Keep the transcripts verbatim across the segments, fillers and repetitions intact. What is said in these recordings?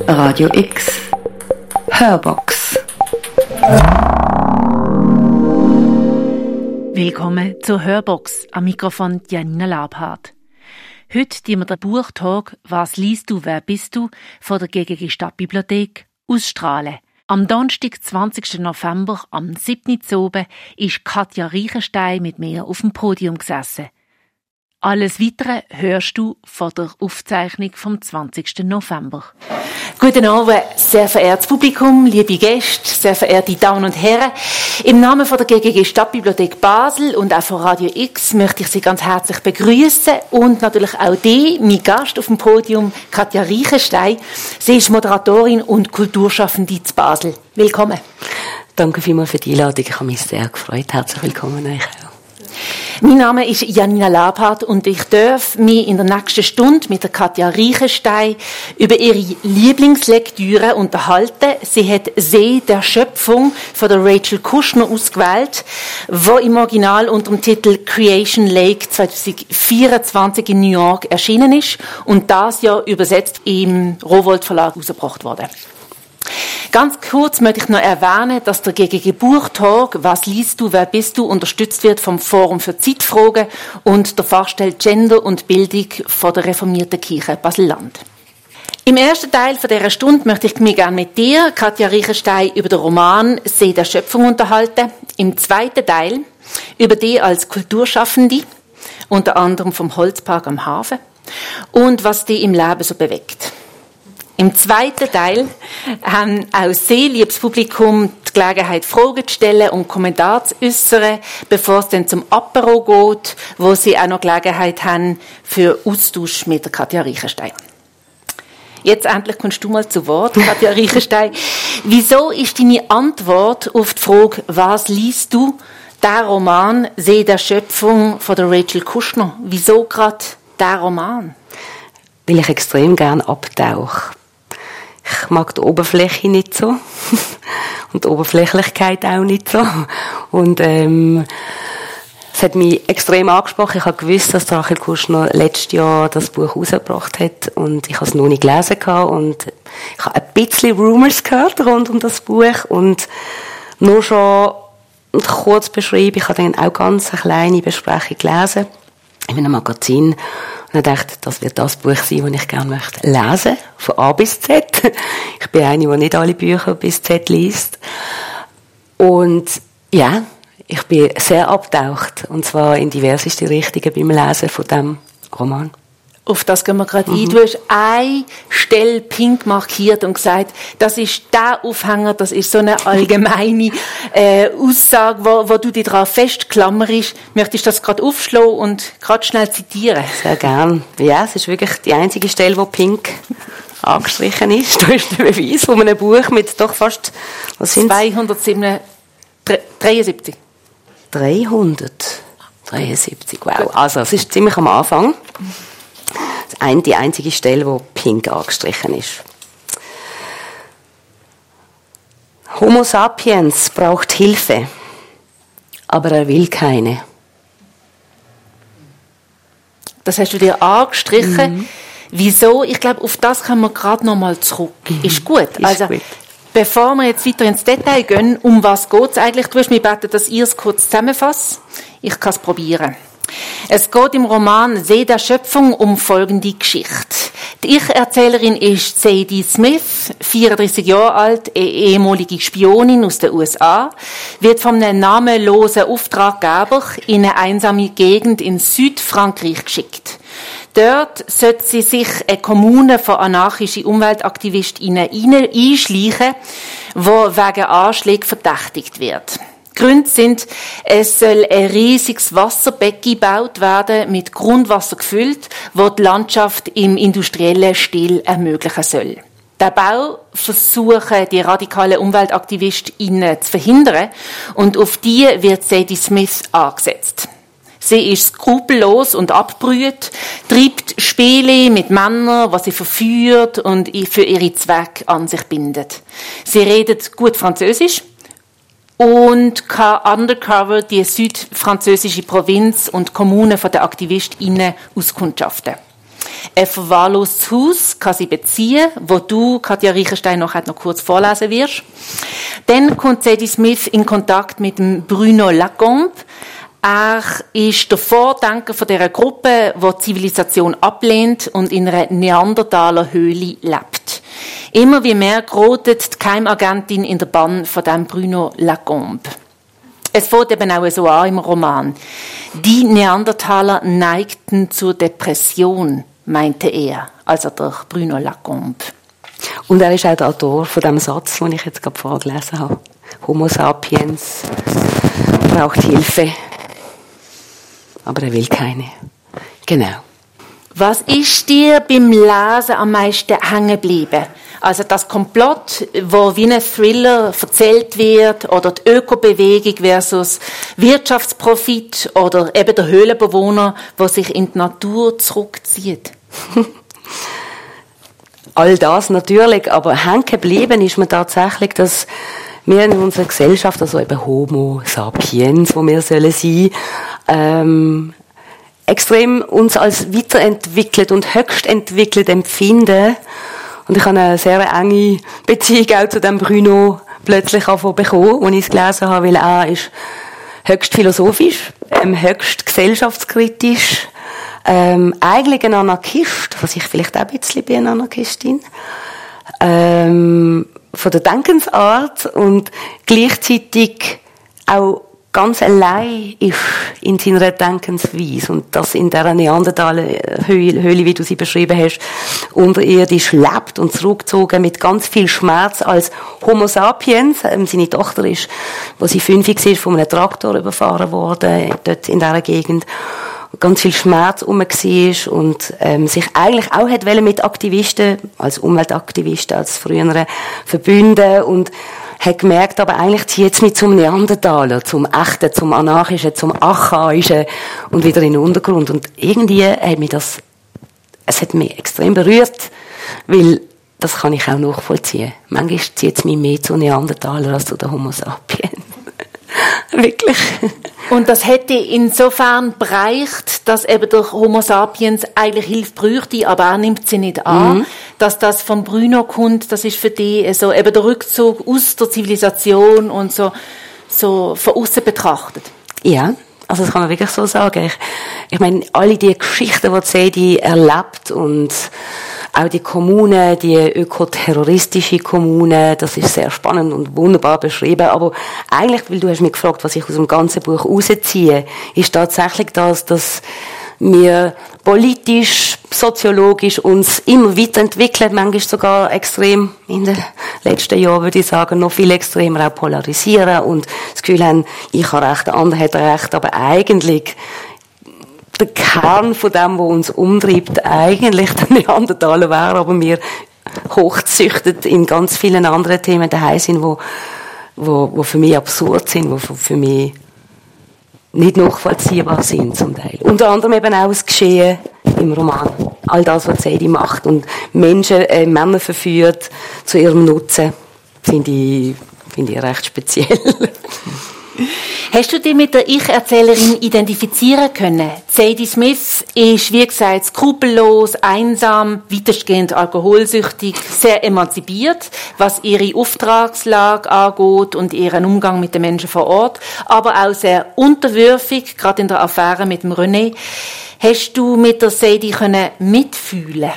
Radio X Hörbox. Willkommen zur Hörbox, am Mikrofon Janina Labhardt. Heute tun wir den Buchtalk «Was liest du, wer bist du?» von der G G G Stadtbibliothek ausstrahlen. Am Donnerstag, zwanzigsten November, am siebten Uhr oben, ist Katja Reichenstein mit mir auf dem Podium gesessen. Alles Weitere hörst du von der Aufzeichnung vom zwanzigsten November. Guten Abend, sehr verehrtes Publikum, liebe Gäste, sehr verehrte Damen und Herren. Im Namen von der G G G Stadtbibliothek Basel und auch von Radio X möchte ich Sie ganz herzlich begrüßen und natürlich auch die, mein Gast auf dem Podium, Katja Reichenstein. Sie ist Moderatorin und Kulturschaffende zu Basel. Willkommen. Danke vielmals für die Einladung, ich habe mich sehr gefreut. Herzlich willkommen euch auch. Mein Name ist Janina Labhardt und ich darf mich in der nächsten Stunde mit der Katja Reichenstein über ihre Lieblingslektüre unterhalten. Sie hat «See der Schöpfung» von der Rachel Kushner ausgewählt, wo im Original unter dem Titel «Creation Lake» zwanzig vierundzwanzig in New York erschienen ist und das Jahr übersetzt im Rowohlt Verlag herausgebracht wurde. Ganz kurz möchte ich noch erwähnen, dass der G G G Buchtalk «Was liest du, wer bist du?» unterstützt wird vom Forum für Zeitfragen und der Fachstelle Gender und Bildung von der reformierten Kirche Basel-Land. Im ersten Teil von dieser Stunde möchte ich mich gerne mit dir, Katja Reichenstein, über den Roman «See der Schöpfung» unterhalten. Im zweiten Teil über dich als Kulturschaffende, unter anderem vom Holzpark am Hafen, und was dich im Leben so bewegt. Im zweiten Teil haben auch Sie, liebes Publikum, die Gelegenheit, Fragen zu stellen und Kommentare zu äußern, bevor es dann zum Apero geht, wo Sie auch noch Gelegenheit haben für Austausch mit der Katja Reichenstein. Jetzt endlich kommst du mal zu Wort, Katja Reichenstein. Wieso ist deine Antwort auf die Frage, was liest du, der Roman «See der Schöpfung» von der Rachel Kushner? Wieso gerade der Roman? Weil ich extrem gerne abtauche. Ich mag die Oberfläche nicht so. Und die Oberflächlichkeit auch nicht so. Und, ähm, es hat mich extrem angesprochen. Ich habe gewusst, dass Rachel Kushner letztes Jahr das Buch rausgebracht hat. Und ich habe es noch nicht gelesen gehabt. Und ich habe ein bisschen Rumors gehört rund um das Buch. Und nur schon kurz beschrieben. Ich habe dann auch ganz eine kleine Besprechung gelesen. In einem Magazin. Und ich dachte, das wird das Buch sein, das ich gerne möchte lesen, von A bis Z. Ich bin eine, die nicht alle Bücher bis Z liest. Und ja, ich bin sehr abgetaucht, und zwar in diverseste Richtungen beim Lesen von diesem Roman. Auf das gehen wir gerade mhm. ein. Du hast eine Stelle pink markiert und gesagt, das ist der Aufhänger, das ist so eine allgemeine äh, Aussage, wo, wo du dich daran festklammerst. Möchtest du das gerade aufschlagen und gerade schnell zitieren? Sehr gern. Ja, es ist wirklich die einzige Stelle, wo pink angestrichen ist. Da ist der Beweis von einem Buch mit doch fast, was sind zweihundertdreiundsiebzig. dreihundertdreiundsiebzig, wow. Also, es ist ziemlich am Anfang. Die einzige Stelle, wo pink angestrichen ist. Homo sapiens braucht Hilfe, aber er will keine. Das hast du dir angestrichen. Mhm. Wieso? Ich glaube, auf das können wir gerade noch mal zurück. Mhm. Ist gut. Ist also, gut. Bevor wir jetzt weiter ins Detail gehen, um was geht es eigentlich? Du hast mir gebeten, dass ihr es kurz zusammenfasst. Ich kann es probieren. Es geht im Roman «See der Schöpfung» um folgende Geschichte. Die Ich-Erzählerin ist Zadie Smith, vierunddreißig Jahre alt, eine ehemalige Spionin aus den U S A, wird von einem namenlosen Auftraggeber in eine einsame Gegend in Südfrankreich geschickt. Dort sollte sie sich eine Kommune von anarchischen Umweltaktivistinnen einschleichen, die wegen Anschlägen verdächtigt wird. Gründe sind, es soll ein riesiges Wasserbecken gebaut werden, mit Grundwasser gefüllt, das die Landschaft im industriellen Stil ermöglichen soll. Den Bau versuchen die radikalen UmweltaktivistInnen zu verhindern und auf die wird Zadie Smith angesetzt. Sie ist skrupellos und abbrüht, treibt Spiele mit Männern, was sie verführt und für ihre Zwecke an sich bindet. Sie redet gut Französisch und kann undercover die südfranzösische Provinz und Kommune von den AktivistInnen auskundschaften. Ein verwahrlostes Haus kann sie beziehen, wo du, Katja Riechenstein, noch, noch kurz vorlesen wirst. Dann kommt Sadie Smith in Kontakt mit dem Bruno Lacombe. Er ist der Vordenker von dieser Gruppe, die die Zivilisation ablehnt und in einer Neandertaler Höhle lebt. Immer wie mehr gerottet die Geheimagentin in der Bann von dem Bruno Lacombe. Es fängt eben auch so an im Roman. Die Neandertaler neigten zur Depression, meinte er, also der Bruno Lacombe. Und er ist auch der Autor von dem Satz, den ich jetzt gerade vorgelesen habe. Homo sapiens braucht Hilfe, aber er will keine. Genau. Was ist dir beim Lesen am meisten hängen geblieben? Also das Komplott, wo wie ein Thriller erzählt wird, oder die Ökobewegung versus Wirtschaftsprofit, oder eben der Höhlenbewohner, der sich in die Natur zurückzieht? All das natürlich, aber hängen geblieben ist mir tatsächlich, dass wir in unserer Gesellschaft, also eben Homo sapiens, wo wir sollen sein, ähm, extrem uns als weiterentwickelt und höchst entwickelt empfinden. Und ich habe eine sehr enge Beziehung auch zu dem Bruno plötzlich bekommen, als ich es gelesen habe, weil er ist höchst philosophisch, ähm, höchst gesellschaftskritisch, ähm, eigentlich ein Anarchist, was ich vielleicht auch ein bisschen bin, eine Anarchistin, ähm, von der Denkensart und gleichzeitig auch ganz allein ist in seiner Denkensweise und das in dieser Neandertaler Höhle, wie du sie beschrieben hast, unterirdisch lebt und zurückgezogen mit ganz viel Schmerz als Homo sapiens. Ähm, seine Tochter ist, wo sie fünfzig war, von einem Traktor überfahren worden, dort in dieser Gegend. Ganz viel Schmerz rum war und ähm, sich eigentlich auch hat mit Aktivisten, als Umweltaktivisten, als früheren verbünden und hat gemerkt, aber eigentlich zieht es mich zum Neandertaler, zum Echten, zum Anarchischen, zum Archaischen und wieder in den Untergrund. Und irgendwie hat mich das, es hat mich extrem berührt, weil das kann ich auch nachvollziehen. Manchmal zieht es mich mehr zu Neandertaler als zu der Homo sapiens. Wirklich. Und das hätte insofern bereicht, dass eben der Homo sapiens eigentlich Hilfe bräuchte, aber er nimmt sie nicht an. Mhm. Dass das von Bruno kommt, das ist für die so eben der Rückzug aus der Zivilisation und so, so von außen betrachtet. Ja, also das kann man wirklich so sagen. Ich, ich meine, alle die Geschichten, die Sadie erlebt und auch die Kommune, die ökoterroristische Kommune, das ist sehr spannend und wunderbar beschrieben. Aber eigentlich, weil du hast mich gefragt, was ich aus dem ganzen Buch rausziehe, ist tatsächlich das, dass wir politisch, soziologisch uns immer weiterentwickeln, manchmal sogar extrem in den letzten Jahren, würde ich sagen, noch viel extremer auch polarisieren und das Gefühl haben, ich habe Recht, der andere hat Recht, aber eigentlich der Kern von dem, was uns umtreibt, eigentlich der Neandertaler wäre, aber wir hochzüchtet in ganz vielen anderen Themen daheim sind, wo, wo, wo für mich absurd sind, wo für mich nicht nachvollziehbar sind zum Teil. Unter anderem eben auch das Geschehen im Roman. All das, was Sadie macht und Menschen, äh, Männer verführt zu ihrem Nutzen, finde ich, finde ich recht speziell. Hast du dich mit der Ich-Erzählerin identifizieren können? Sadie Smith ist, wie gesagt, skrupellos, einsam, weitestgehend alkoholsüchtig, sehr emanzipiert, was ihre Auftragslage angeht und ihren Umgang mit den Menschen vor Ort, aber auch sehr unterwürfig, gerade in der Affäre mit dem René. Hast du mit der Sadie können mitfühlen?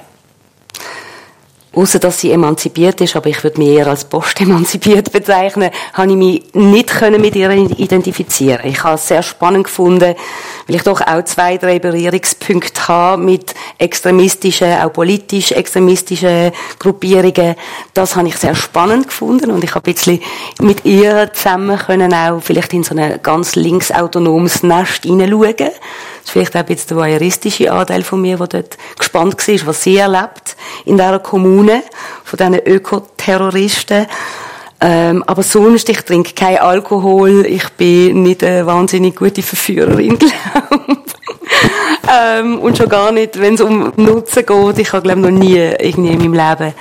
Ausser dass sie emanzipiert ist, aber ich würde mich eher als postemanzipiert bezeichnen, habe ich mich nicht können mit ihr identifizieren. Ich habe es sehr spannend gefunden, weil ich doch auch zwei, drei Berührungspunkte habe mit extremistischen, auch politisch extremistischen Gruppierungen. Das habe ich sehr spannend gefunden und ich habe ein bisschen mit ihr zusammen können auch vielleicht in so ein ganz linksautonomes Nest hineinschauen. Das ist vielleicht auch ein bisschen der voyeuristische Anteil von mir, der dort gespannt war, was sie erlebt in dieser Kommune von diesen Ökoterroristen. Ähm, aber sonst, ich trinke keinen Alkohol, ich bin nicht eine wahnsinnig gute Verführerin, glaube ich. ähm, und schon gar nicht, wenn es um Nutzen geht. Ich habe, glaube ich, noch nie irgendwie in meinem Leben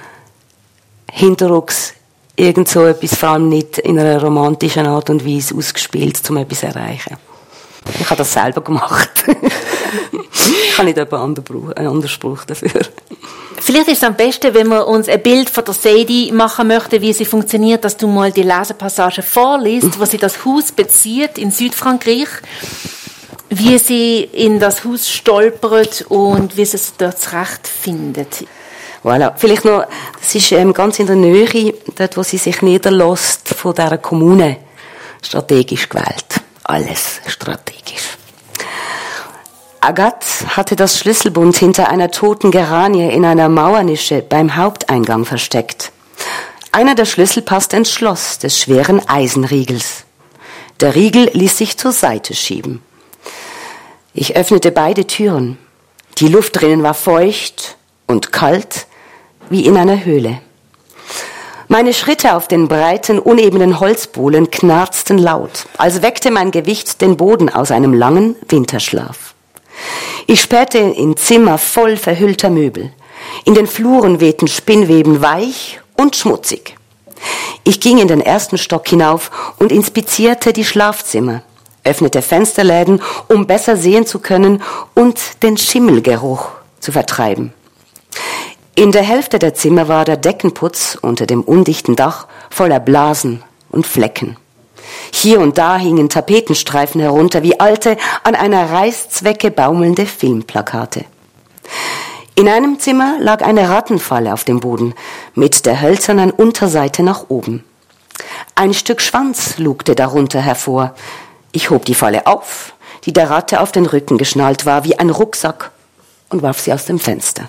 hinterrucks irgend so etwas, vor allem nicht in einer romantischen Art und Weise ausgespielt, um etwas zu erreichen. Ich habe das selber gemacht. Ich habe nicht jemand einen anderen Spruch dafür. Vielleicht ist es am besten, wenn wir uns ein Bild von der Sadie machen möchten, wie sie funktioniert, dass du mal die Lesepassage vorliest, wo sie das Haus bezieht in Südfrankreich, wie sie in das Haus stolpert und wie sie es dort zurechtfindet. Voilà. Vielleicht noch, das ist ähm, ganz in der Nähe, dort, wo sie sich niederlässt, von dieser Kommune, strategisch gewählt. Alles strategisch. Agathe hatte das Schlüsselbund hinter einer toten Geranie in einer Mauernische beim Haupteingang versteckt. Einer der Schlüssel passte ins Schloss des schweren Eisenriegels. Der Riegel ließ sich zur Seite schieben. Ich öffnete beide Türen. Die Luft drinnen war feucht und kalt wie in einer Höhle. Meine Schritte auf den breiten, unebenen Holzbohlen knarzten laut, als weckte mein Gewicht den Boden aus einem langen Winterschlaf. Ich spähte in Zimmer voll verhüllter Möbel. In den Fluren wehten Spinnweben weich und schmutzig. Ich ging in den ersten Stock hinauf und inspizierte die Schlafzimmer, öffnete Fensterläden, um besser sehen zu können und den Schimmelgeruch zu vertreiben. In der Hälfte der Zimmer war der Deckenputz unter dem undichten Dach voller Blasen und Flecken. Hier und da hingen Tapetenstreifen herunter, wie alte, an einer Reißzwecke baumelnde Filmplakate. In einem Zimmer lag eine Rattenfalle auf dem Boden, mit der hölzernen Unterseite nach oben. Ein Stück Schwanz lugte darunter hervor. Ich hob die Falle auf, die der Ratte auf den Rücken geschnallt war, wie ein Rucksack, und warf sie aus dem Fenster.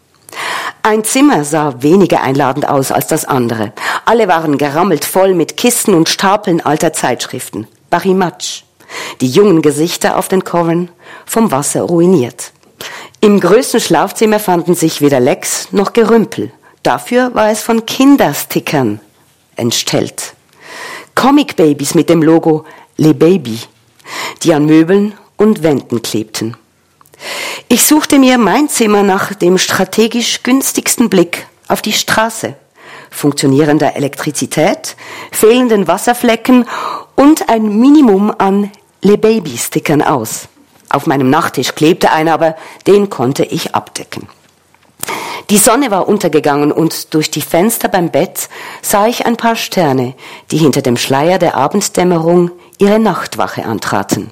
Ein Zimmer sah weniger einladend aus als das andere. Alle waren gerammelt voll mit Kisten und Stapeln alter Zeitschriften. Parimatch. Die jungen Gesichter auf den Covern, vom Wasser ruiniert. Im größten Schlafzimmer fanden sich weder Lecks noch Gerümpel. Dafür war es von Kinderstickern entstellt. Comic-Babys mit dem Logo Le Baby, die an Möbeln und Wänden klebten. Ich suchte mir mein Zimmer nach dem strategisch günstigsten Blick auf die Straße, funktionierender Elektrizität, fehlenden Wasserflecken und ein Minimum an Le Baby-Stickern aus. Auf meinem Nachttisch klebte einer, aber den konnte ich abdecken. Die Sonne war untergegangen und durch die Fenster beim Bett sah ich ein paar Sterne, die hinter dem Schleier der Abenddämmerung ihre Nachtwache antraten.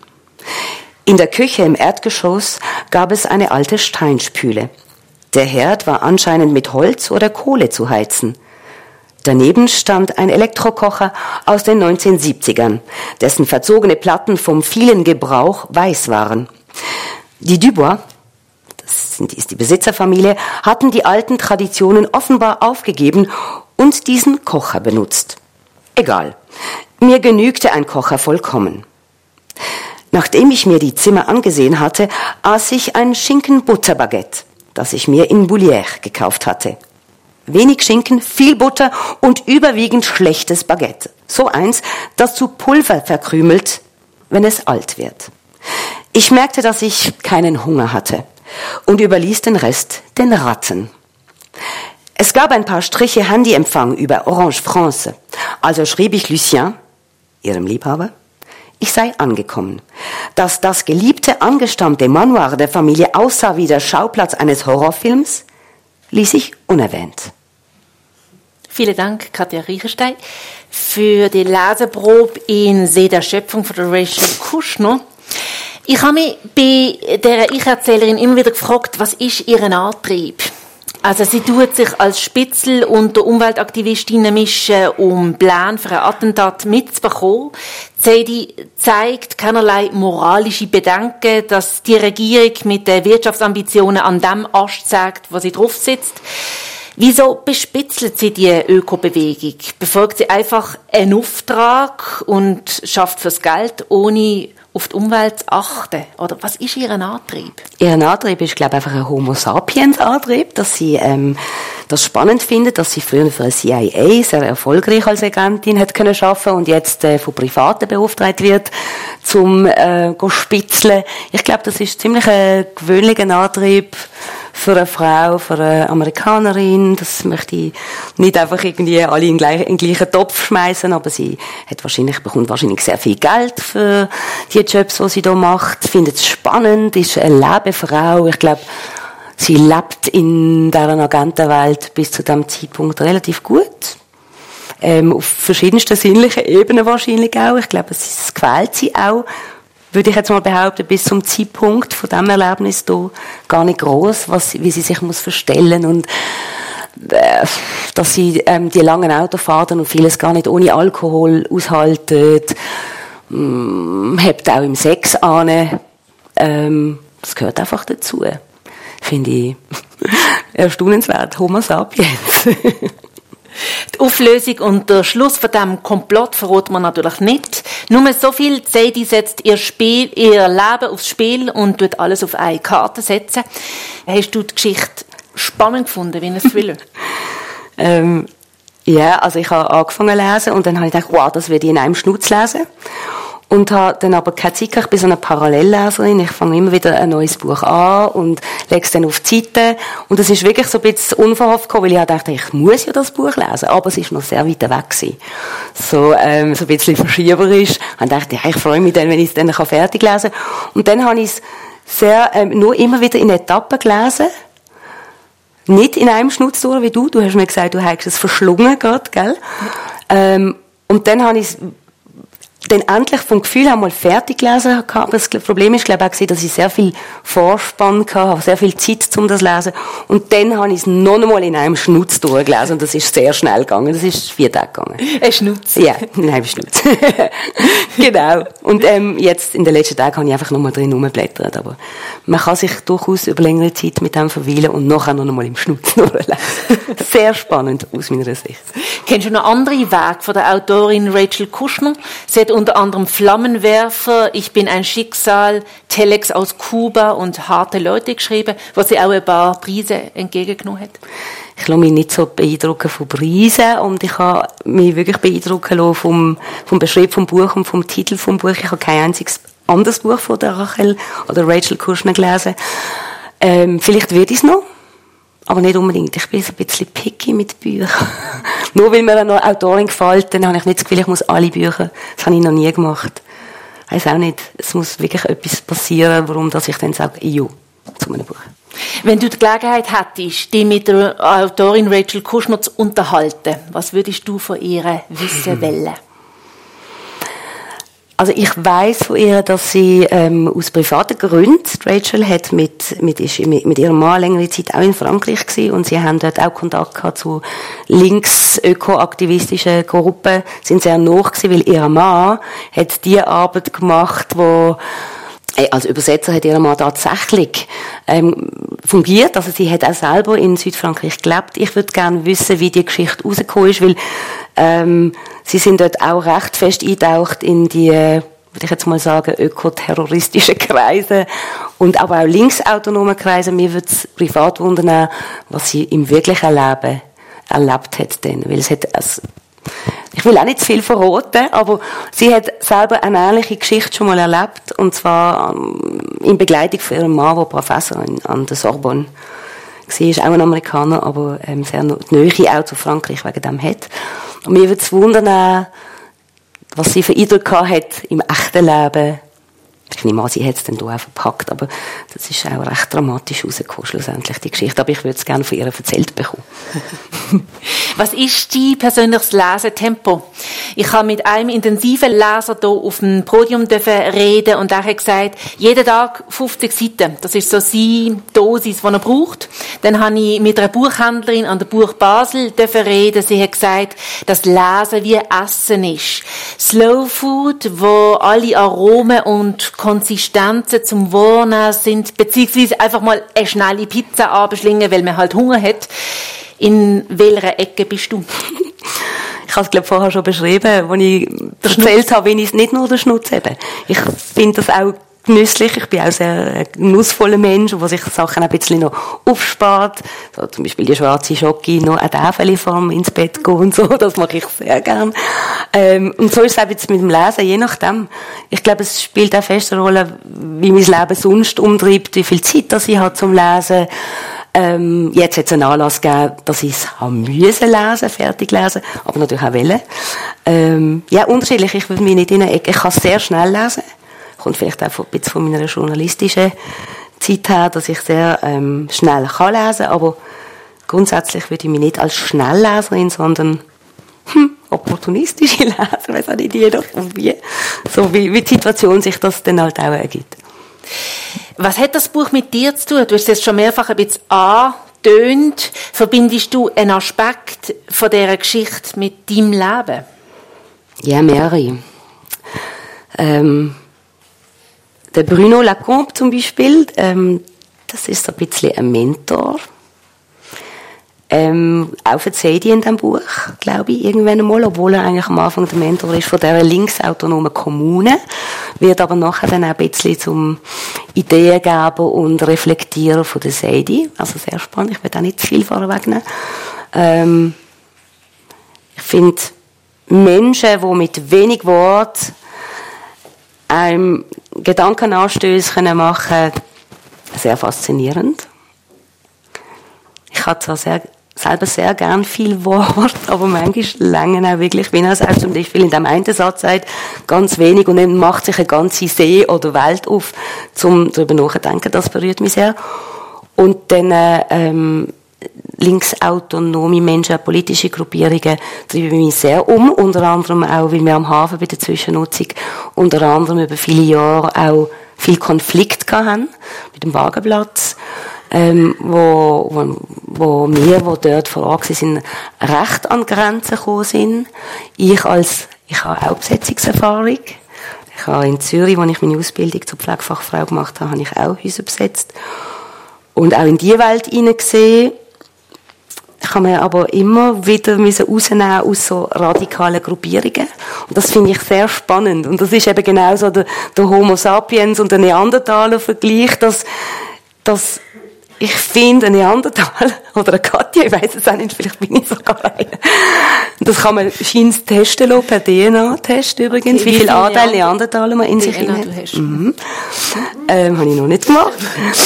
In der Küche im Erdgeschoss gab es eine alte Steinspüle. Der Herd war anscheinend mit Holz oder Kohle zu heizen. Daneben stand ein Elektrokocher aus den neunzehnhundertsiebzigern, dessen verzogene Platten vom vielen Gebrauch weiß waren. Die Dubois, das ist die Besitzerfamilie, hatten die alten Traditionen offenbar aufgegeben und diesen Kocher benutzt. Egal, mir genügte ein Kocher vollkommen. Nachdem ich mir die Zimmer angesehen hatte, aß ich ein Schinken-Butter-Baguette, das ich mir in Boulières gekauft hatte. Wenig Schinken, viel Butter und überwiegend schlechtes Baguette. So eins, das zu Pulver verkrümelt, wenn es alt wird. Ich merkte, dass ich keinen Hunger hatte und überließ den Rest den Ratten. Es gab ein paar Striche Handyempfang über Orange France. Also schrieb ich Lucien, ihrem Liebhaber, ich sei angekommen. Dass das geliebte, angestammte Manoir der Familie aussah wie der Schauplatz eines Horrorfilms, ließ ich unerwähnt. Vielen Dank, Katja Riechenstein, für die Leseprobe in See der Schöpfung von der Rachel Kushner. Ich habe mich bei dieser Ich-Erzählerin immer wieder gefragt, was ist ihr Antrieb? Also sie tut sich als Spitzel unter Umweltaktivistinnen mischen, um Pläne für ein Attentat mitzubekommen. Sadie zeigt keinerlei moralische Bedenken, dass die Regierung mit den Wirtschaftsambitionen an dem Ast sägt, wo sie drauf sitzt. Wieso bespitzelt sie die Ökobewegung? Befolgt sie einfach einen Auftrag und schafft fürs Geld, ohne auf die Umwelt zu achten? Oder was ist ihr Antrieb? Ihr Antrieb ist, glaube ich, einfach ein Homo sapiens Antrieb, dass sie ähm, das spannend findet, dass sie früher für C I A sehr erfolgreich als Agentin hat können arbeiten und jetzt äh, von Privaten beauftragt wird, zum äh, go spitzeln. Ich glaube, das ist ziemlich ein gewöhnlicher Antrieb für eine Frau, für eine Amerikanerin. Das möchte ich nicht einfach irgendwie alle in den gleichen, in den gleichen Topf schmeißen, aber sie hat wahrscheinlich, bekommt wahrscheinlich sehr viel Geld für die Jobs, die sie da macht, findet es spannend, ist eine Lebefrau. Ich glaube, sie lebt in dieser Agentenwelt bis zu diesem Zeitpunkt relativ gut. Ähm, auf verschiedensten sinnlichen Ebenen wahrscheinlich auch. Ich glaube, es, es gefällt sie auch, würde ich jetzt mal behaupten, bis zum Zeitpunkt von diesem Erlebnis hier gar nicht gross, was, wie sie sich muss verstellen und äh, dass sie ähm, die langen Autofahrten und vieles gar nicht ohne Alkohol aushaltet, mm, hebt auch im Sex an. Ähm, das gehört einfach dazu. Finde ich erstaunenswert. Homo sapiens. Die Auflösung und der Schluss von diesem Komplott verraten wir natürlich nicht. Nur so viel, Sadie setzt ihr, Spiel, ihr Leben aufs Spiel und tut alles auf eine Karte setzen. Hast du die Geschichte spannend gefunden, wie ein Thriller? ähm, ja, also ich habe angefangen zu lesen und dann habe ich gedacht, wow, das werde ich in einem Schnutz lesen. Und habe dann aber keine Zeit gehabt. Ich bin so eine Parallelleserin. Ich fange immer wieder ein neues Buch an und lege es dann auf die Seite. Und es ist wirklich so ein bisschen unverhofft gekommen, weil ich dachte, ich muss ja das Buch lesen. Aber es ist noch sehr weit weg gewesen. So, ähm, so ein bisschen verschieberisch. Und dachte, ja, ich freue mich dann, wenn ich es dann fertig lesen kann. Und dann habe ich es sehr, ähm, nur immer wieder in Etappen gelesen. Nicht in einem Schnutz durch wie du. Du hast mir gesagt, du hast es verschlungen gerade, gell? Ähm, und dann habe ich es dann endlich vom Gefühl her mal fertig gelesen habe. Aber das Problem ist, glaube ich, auch, dass ich sehr viel Vorspann hatte, sehr viel Zeit, um das zu lesen. Und dann habe ich es noch einmal in einem Schnutz durchgelesen. Und das ist sehr schnell gegangen. Das ist vier Tage gegangen. Ein Schnutz? Ja, ein halber Schnutz. Genau. Und ähm, jetzt, in den letzten Tagen, habe ich einfach noch mal drin rumblättert. Aber man kann sich durchaus über längere Zeit mit dem verweilen und nachher noch einmal im Schnutz durchlesen. Sehr spannend, aus meiner Sicht. Kennst du noch andere Werke von der Autorin Rachel Kushner? Sie hat unter anderem Flammenwerfer, Ich bin ein Schicksal, Telex aus Kuba und Harte Leute geschrieben, was sie auch ein paar Preise entgegengenommen hat. Ich lasse mich nicht so beeindrucken von Preisen und ich habe mich wirklich beeindrucken lassen vom, vom Beschrieb vom Buch und vom Titel vom Buch. Ich habe kein einziges anderes Buch von der Rachel oder Rachel Kushner gelesen. Ähm, vielleicht wird ich es noch. Aber nicht unbedingt. Ich bin so ein bisschen picky mit Büchern. Nur weil mir eine Autorin gefällt, dann habe ich nicht das Gefühl, ich muss alle Bücher. Das habe ich noch nie gemacht. Ich weiss auch nicht. Es muss wirklich etwas passieren, warum dass ich dann sage, ja, zu einem Buch. Wenn du die Gelegenheit hättest, dich mit der Autorin Rachel Kushner zu unterhalten, was würdest du von ihr wissen wollen? Also ich weiss von ihr, dass sie ähm, aus privaten Gründen, Rachel hat mit mit, ist, mit mit ihrem Mann längere Zeit auch in Frankreich gewesen und sie haben dort auch Kontakt gehabt zu links-öko-aktivistischen Gruppen, sind sehr nah gewesen, weil ihr Mann hat die Arbeit gemacht, wo als Übersetzer hat ihr Mann tatsächlich ähm, fungiert, also sie hat auch selber in Südfrankreich gelebt. Ich würde gerne wissen, wie die Geschichte rausgekommen ist, weil ähm, sie sind dort auch recht fest eingetaucht in die, würde ich jetzt mal sagen, ökoterroristischen Kreise und aber auch linksautonome Kreise. Mir würde es privat wundern, was sie im wirklichen Leben erlebt hat denn, weil es hat also, ich will auch nicht zu viel verraten, aber sie hat selber eine ähnliche Geschichte schon mal erlebt, und zwar in Begleitung von ihrem Mann, der Professor an der Sorbonne war, ist auch ein Amerikaner, aber ähm, sehr die Nähe auch zu Frankreich wegen dem hat. Und mir würde es wundern, was sie für Eindruck hat im echten Leben. Ich nehme an, sie hat es dann hier auch verpackt, aber das ist auch recht dramatisch rausgekommen, schlussendlich, die Geschichte. Aber ich würde es gerne von ihr erzählt bekommen. Was ist dein persönliches Lesetempo? Ich habe mit einem intensiven Leser hier auf dem Podium reden und er hat gesagt, jeden Tag fünfzig Seiten. Das ist so seine Dosis, die er braucht. Dann habe ich mit einer Buchhändlerin an der Buch Basel reden. Sie hat gesagt, dass Lesen wie Essen ist. Slow Food, wo alle Aromen und Konsistenzen zum Wahrnehmen sind, beziehungsweise einfach mal eine schnelle Pizza abschlingen, weil man halt Hunger hat. In welcher Ecke bist du? Ich habe es, glaube ich, vorher schon beschrieben, als ich erzählt habe, wie ich es nicht nur der Schnutz eben. Ich finde das auch genüsslich. Ich bin auch sehr ein genussvoller Mensch, der sich Sachen ein bisschen noch aufspart. So, zum Beispiel die schwarze Schoki noch ein Täfelform ins Bett gehen und so. Das mache ich sehr gern. Ähm, und so ist es auch jetzt mit dem Lesen, je nachdem. Ich glaube, es spielt auch fest eine Rolle, wie mein Leben sonst umtreibt, wie viel Zeit das ich habe zum Lesen. Ähm, jetzt hat es einen Anlass gegeben, dass ich es haben müssen lesen, fertig lesen, aber natürlich auch wollen. Ähm, ja, unterschiedlich. Ich würde mich nicht in eine Ecke, ich kann sehr schnell lesen. Kommt vielleicht auch ein bisschen von meiner journalistischen Zeit her, dass ich sehr ähm, schnell kann lesen, aber grundsätzlich würde ich mich nicht als Schnellleserin, sondern hm, opportunistische Leser, weiß auch nicht jeder, wie, so wie, wie die Situation sich das dann halt auch ergibt. Was hat das Buch mit dir zu tun? Du hast es schon mehrfach ein bisschen angetönt. Verbindest du einen Aspekt von dieser Geschichte mit deinem Leben? Ja, mehrere. Ähm, der Bruno Lacombe zum Beispiel, ähm, das ist ein bisschen ein Mentor. Ähm, auch erzählt in diesem Buch, glaube ich, irgendwann einmal, obwohl er eigentlich am Anfang der Mentor ist von dieser linksautonomen Kommune, wird aber nachher dann auch ein bisschen zum Ideengeber und Reflektierer von der Seidi. Also sehr spannend, ich will auch nicht zu viel vorwegnehmen. Ähm, ich finde, Menschen, die mit wenig Wort einem Gedankenanstöße machen können, sehr faszinierend. Ich habe zwar sehr, selber sehr gern viel Wort, aber manchmal länger auch wirklich, wenn er es auch zum Beispiel in dem einen Satz sagt, ganz wenig und dann macht sich eine ganze See oder Welt auf, zum darüber nachzudenken, das berührt mich sehr. Und dann ähm, linksautonome Menschen, politische Gruppierungen treiben mich sehr um, unter anderem auch, weil wir am Hafen bei der Zwischennutzung unter anderem über viele Jahre auch viel Konflikt hatten mit dem Wagenplatz. Ähm, wo, wo, wo wir, die dort vor Ort sind, recht an die Grenzen gekommen sind. Ich als, ich habe auch Besetzungserfahrung. Ich habe in Zürich, wo ich meine Ausbildung zur Pflegefachfrau gemacht habe, habe ich auch Häuser besetzt. Und auch in die Welt hineingesehen. Ich kann mir aber immer wieder rausnehmen aus so radikalen Gruppierungen. Und das finde ich sehr spannend. Und das ist eben genau so der, der Homo sapiens und der Neandertaler-Vergleich, dass, dass ich finde, ein Neandertaler oder eine Katja, ich weiss es auch nicht, vielleicht bin ich sogar eine. Das kann man scheint testen lassen, per D N A-Test übrigens, wie, wie viel Anteil Neandertaler man in sich hat. Mhm. Ähm, habe ich noch nicht gemacht.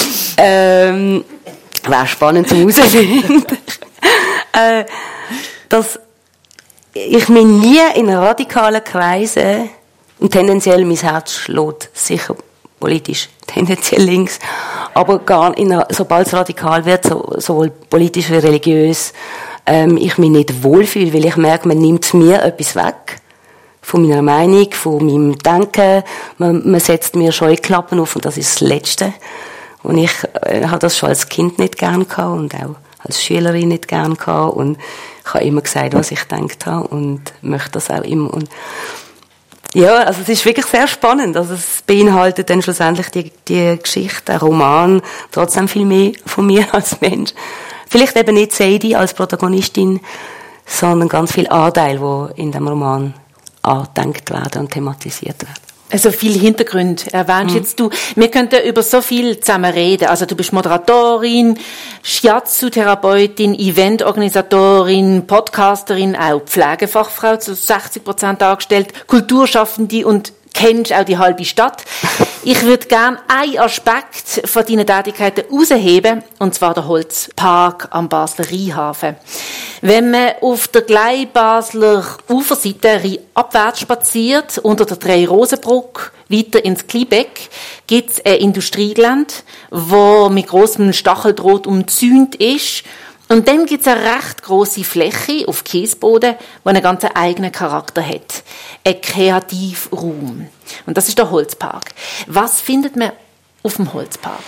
ähm, wäre spannend zum herausfinden. äh, dass ich mich nie in radikalen Kreisen, und tendenziell mein Herz schlägt sicher politisch, tendenziell links, aber gar in einer, sobald es radikal wird, so, sowohl politisch wie religiös, ähm, ich mich nicht wohlfühle, weil ich merke, man nimmt mir etwas weg. Von meiner Meinung, von meinem Denken. Man, man setzt mir Scheuklappen auf und das ist das Letzte. Und ich äh, habe das schon als Kind nicht gern gehabt und auch als Schülerin nicht gern gehabt und ich habe immer gesagt, was ich gedacht habe und möchte das auch immer. Und ja, also es ist wirklich sehr spannend. Also es beinhaltet dann schlussendlich die, die Geschichte, der Roman, trotzdem viel mehr von mir als Mensch. Vielleicht eben nicht Seidi als Protagonistin, sondern ganz viel Anteil, wo in dem Roman angedenkt werden und thematisiert werden. Also viel Hintergrund erwähnst mhm. jetzt du. Wir könnten über so viel zusammen reden. Also du bist Moderatorin, Shiatsu-Therapeutin, Eventorganisatorin, Podcasterin, auch Pflegefachfrau zu sechzig Prozent angestellt, Kulturschaffende und kennst auch die halbe Stadt. Ich würde gerne einen Aspekt von deinen Tätigkeiten herausheben, und zwar der Holzpark am Basler Rheinhafen. Wenn man auf der Gleibasler Uferseite abwärts spaziert, unter der Drei-Rosen-Brücke, weiter ins Kliebeck, gibt es ein Industriegelände, wo mit grossem Stacheldraht umzäunt ist. Und dann gibt es eine recht grosse Fläche auf Kiesboden, die einen ganz eigenen Charakter hat. Ein Kreativraum. Und das ist der Holzpark. Was findet man auf dem Holzpark?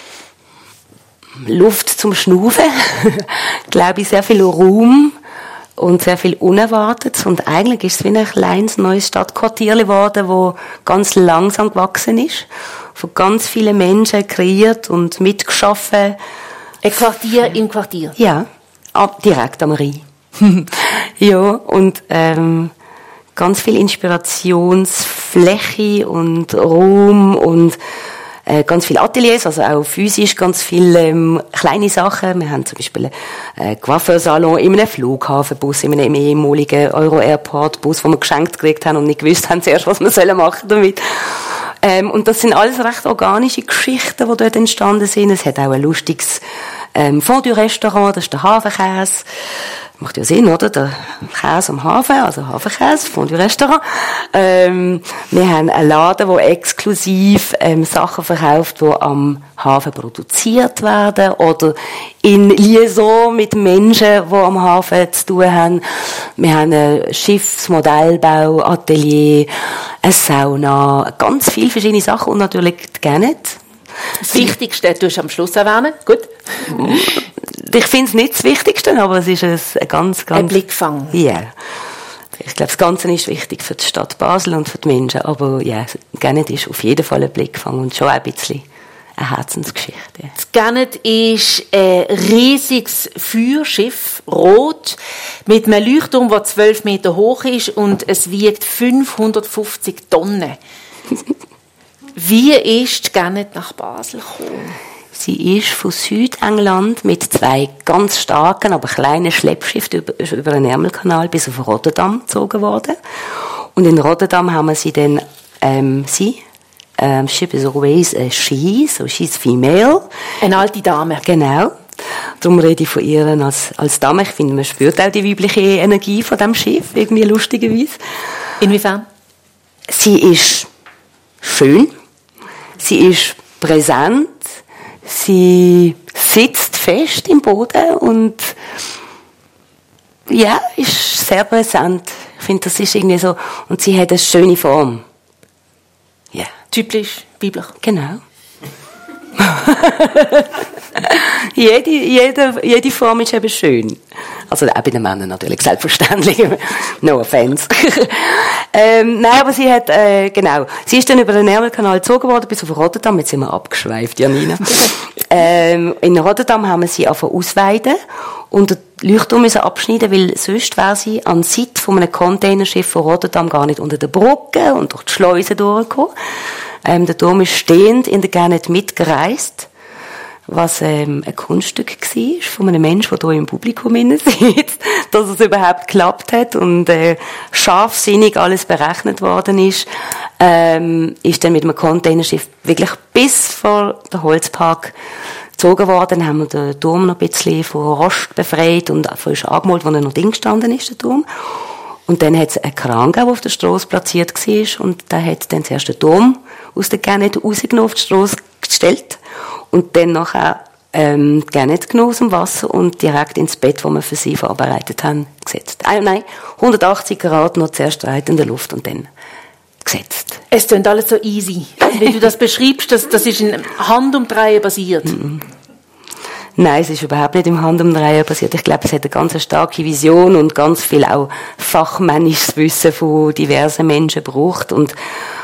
Luft zum Schnaufen. Glaube ich, sehr viel Raum und sehr viel Unerwartetes. Und eigentlich ist es wie ein kleines neues Stadtquartier geworden, das ganz langsam gewachsen ist. Von ganz vielen Menschen kreiert und mitgeschaffen. Ein Quartier im Quartier? Ja, direkt am Rhein. Ja, und ähm, ganz viel Inspirationsfläche und Raum und äh, ganz viele Ateliers, also auch physisch ganz viele ähm, kleine Sachen. Wir haben zum Beispiel einen Coiffeursalon in einem Flughafenbus, in einem ehemaligen Euro-Airport-Bus, den wir geschenkt gekriegt haben und nicht gewusst haben zuerst, was wir sollen machen damit. Ähm, und das sind alles recht organische Geschichten, die dort entstanden sind. Es hat auch ein lustiges ähm, Fondue Restaurant, das ist der Hafenkäse. Macht ja Sinn, oder? Der Käse am Hafen, also Hafenkäse, Fondue Restaurant. Ähm, wir haben einen Laden, der exklusiv ähm, Sachen verkauft, die am Hafen produziert werden oder in Liaison mit Menschen, die am Hafen zu tun haben. Wir haben ein Schiffsmodellbau, Atelier, eine Sauna, ganz viele verschiedene Sachen und natürlich die Gannett. Das Wichtigste tust du am Schluss erwähnen. Gut. Ich finde es nicht das Wichtigste, aber es ist ein, ein ganz, ganz... Ein Blickfang. Ja. Yeah. Ich glaube, das Ganze ist wichtig für die Stadt Basel und für die Menschen, aber ja, yeah, Gannett ist auf jeden Fall ein Blickfang und schon ein bisschen eine Herzensgeschichte. Das Gannett ist ein riesiges Feuerschiff, rot, mit einem Leuchtturm, der zwölf Meter hoch ist und es wiegt fünfhundertfünfzig Tonnen. Wie ist die Gannett nach Basel gekommen? Sie ist von Südengland mit zwei ganz starken, aber kleinen Schleppschiffen über, über den Ärmelkanal bis auf Rotterdam gezogen worden. Und in Rotterdam haben wir sie dann, ähm, sie, ähm, ship is always a she, so she's female. Eine alte Dame. Genau. Darum rede ich von ihr als, als Dame. Ich finde, man spürt auch die weibliche Energie von dem Schiff, irgendwie lustigerweise. Inwiefern? Sie ist schön. Sie ist präsent. Sie sitzt fest im Boden und ja, ist sehr präsent. Ich finde, das ist irgendwie so. Und sie hat eine schöne Form. Ja. Typisch weiblich. Genau. jede, jede, jede Form ist eben schön. Also auch bei den Männern natürlich, selbstverständlich. No offense. ähm, nein, aber sie hat, äh, genau, sie ist dann über den Ärmelkanal gezogen worden bis auf Rotterdam. Jetzt sind wir abgeschweift, Janina. ähm, in Rotterdam haben wir sie angefangen ausweiden und den Leuchtturm müssen abschneiden, weil sonst wäre sie an Seite von einem Containerschiff von Rotterdam gar nicht unter der Brücke und durch die Schleuse durchgekommen. Ähm, der Turm ist stehend in der Gannett mitgereist, was ähm, ein Kunststück war von einem Menschen, der hier im Publikum sitzt, dass es überhaupt geklappt hat und äh, scharfsinnig alles berechnet worden ist, ähm, ist dann mit einem Containerschiff wirklich bis vor den Holzpark gezogen worden. Dann haben wir den Turm noch ein bisschen von Rost befreit und frisch angemalt, wo er noch drin gestanden ist, der Turm. Und dann hat es einen Kran gegeben, der auf der Strasse platziert war. Und der hat dann zuerst den Turm aus der Gannett rausgenommen, auf die Strasse gestellt. Und dann nachher ähm, die Gannett genommen aus dem Wasser und direkt ins Bett, das wir für sie vorbereitet haben, gesetzt. Ah, nein, hundertachtzig Grad noch zuerst weit in der Luft und dann gesetzt. Es klingt alles so easy. Wie du das beschreibst, das, das ist in Handumdrehen basiert. Mm-mm. Nein, es ist überhaupt nicht im Handumdrehen passiert. Ich glaube, es hat eine ganz starke Vision und ganz viel auch fachmännisches Wissen von diversen Menschen gebraucht. Und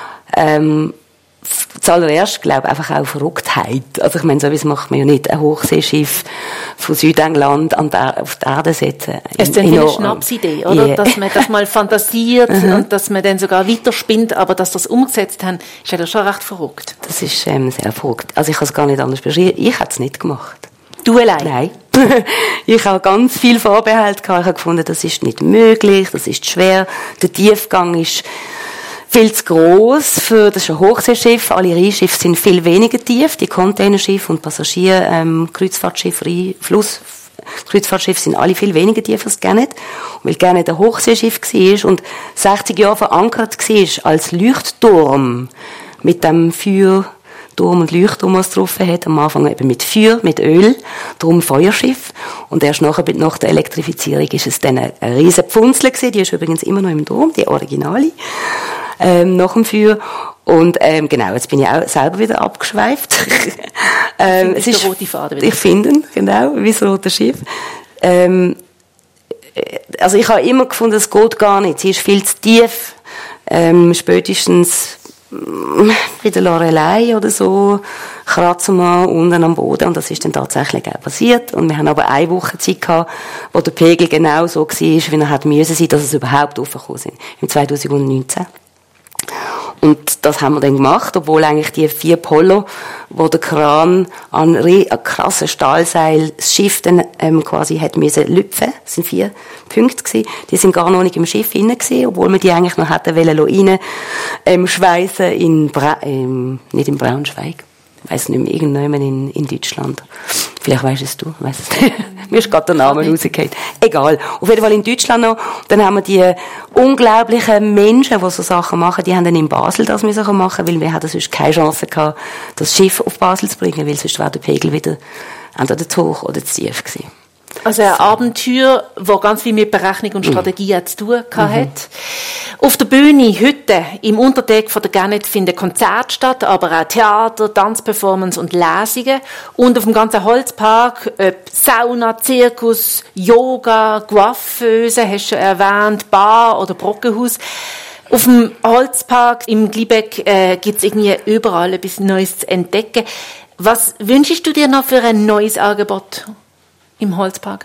ähm, zuallererst, glaube ich, einfach auch Verrücktheit. Also ich meine, so etwas macht man ja nicht. Ein Hochseeschiff von Südengland an der, auf die Erde setzen. Es ist dann eine Schnapsidee, oder? Yeah. Dass man das mal fantasiert und dass man dann sogar weiterspinnt, aber dass das umgesetzt haben, ist ja schon recht verrückt. Das ist ähm, sehr verrückt. Also ich kann es gar nicht anders beschreiben. Ich hätte es nicht gemacht. Du allein? Nein. Ich habe ganz viel Vorbehalte gehabt. Ich habe gefunden, das ist nicht möglich, das ist schwer. Der Tiefgang ist viel zu gross für, das ist ein Hochseeschiff. Alle Rheinschiffe sind viel weniger tief. Die Containerschiffe und Passagier, ähm, Kreuzfahrtschiffe, Fluss, Kreuzfahrtschiffe sind alle viel weniger tief als Gannett. Weil Gannett ein Hochseeschiff war und sechzig Jahre verankert war als Leuchtturm mit dem Feuer, Turm und Leuchtturm, was drauf hat. Am Anfang eben mit Feuer, mit Öl, darum Feuerschiff. Und erst nachher, nach der Elektrifizierung, ist es dann eine, eine riesen Pfunzel gewesen. Die ist übrigens immer noch im Turm, die Originale, ähm, nach dem Feuer. Und, ähm, genau, jetzt bin ich auch selber wieder abgeschweift. ähm, es ist, der rote Faden wieder. Ich finde ihn, genau, wie das rote Schiff. Ähm, also ich habe immer gefunden, es geht gar nicht. Sie ist viel zu tief. Ähm, spätestens bei der Lorelei oder so kratzen wir unten am Boden und das ist dann tatsächlich auch passiert und wir haben aber eine Woche Zeit gehabt, wo der Pegel genau so war, wie er hätte müssen sein, dass es überhaupt aufgekommen sind, im zwanzig neunzehn. Und das haben wir dann gemacht, obwohl eigentlich die vier Polo, wo der Kran an ein krassen Stahlseil das Schiff dann ähm, quasi hat müssen lüpfen, das sind vier Punkte gewesen, die sind gar noch nicht im Schiff drin gewesen, obwohl wir die eigentlich noch hätten wollen rein ähm, schweissen in Bra ähm, nicht in Braunschweig, Ich weiss nicht mehr, irgendjemand in, in Deutschland. Vielleicht weisst es du, weiss es nicht. Mir ist gerade der Name rausgefallen. Egal. Auf jeden Fall in Deutschland noch. Dann haben wir die unglaublichen Menschen, die so Sachen machen, die haben dann in Basel das müssen machen, weil wir hatten sonst keine Chance gehabt, das Schiff auf Basel zu bringen, weil sonst wäre der Pegel wieder entweder zu hoch oder zu tief gewesen. Also ein Abenteuer, das ganz viel mit Berechnung und Strategie mhm. zu tun hat. Mhm. Auf der Bühne heute im Unterdeck von der Gannett finden Konzerte statt, aber auch Theater, Tanzperformance und Lesungen. Und auf dem ganzen Holzpark ob Sauna, Zirkus, Yoga, Coiffeuse, hast du schon erwähnt, Bar oder Brockenhaus. Auf dem Holzpark im Gliebeck äh, gibt es irgendwie überall etwas Neues zu entdecken. Was wünschst du dir noch für ein neues Angebot im Holzpark?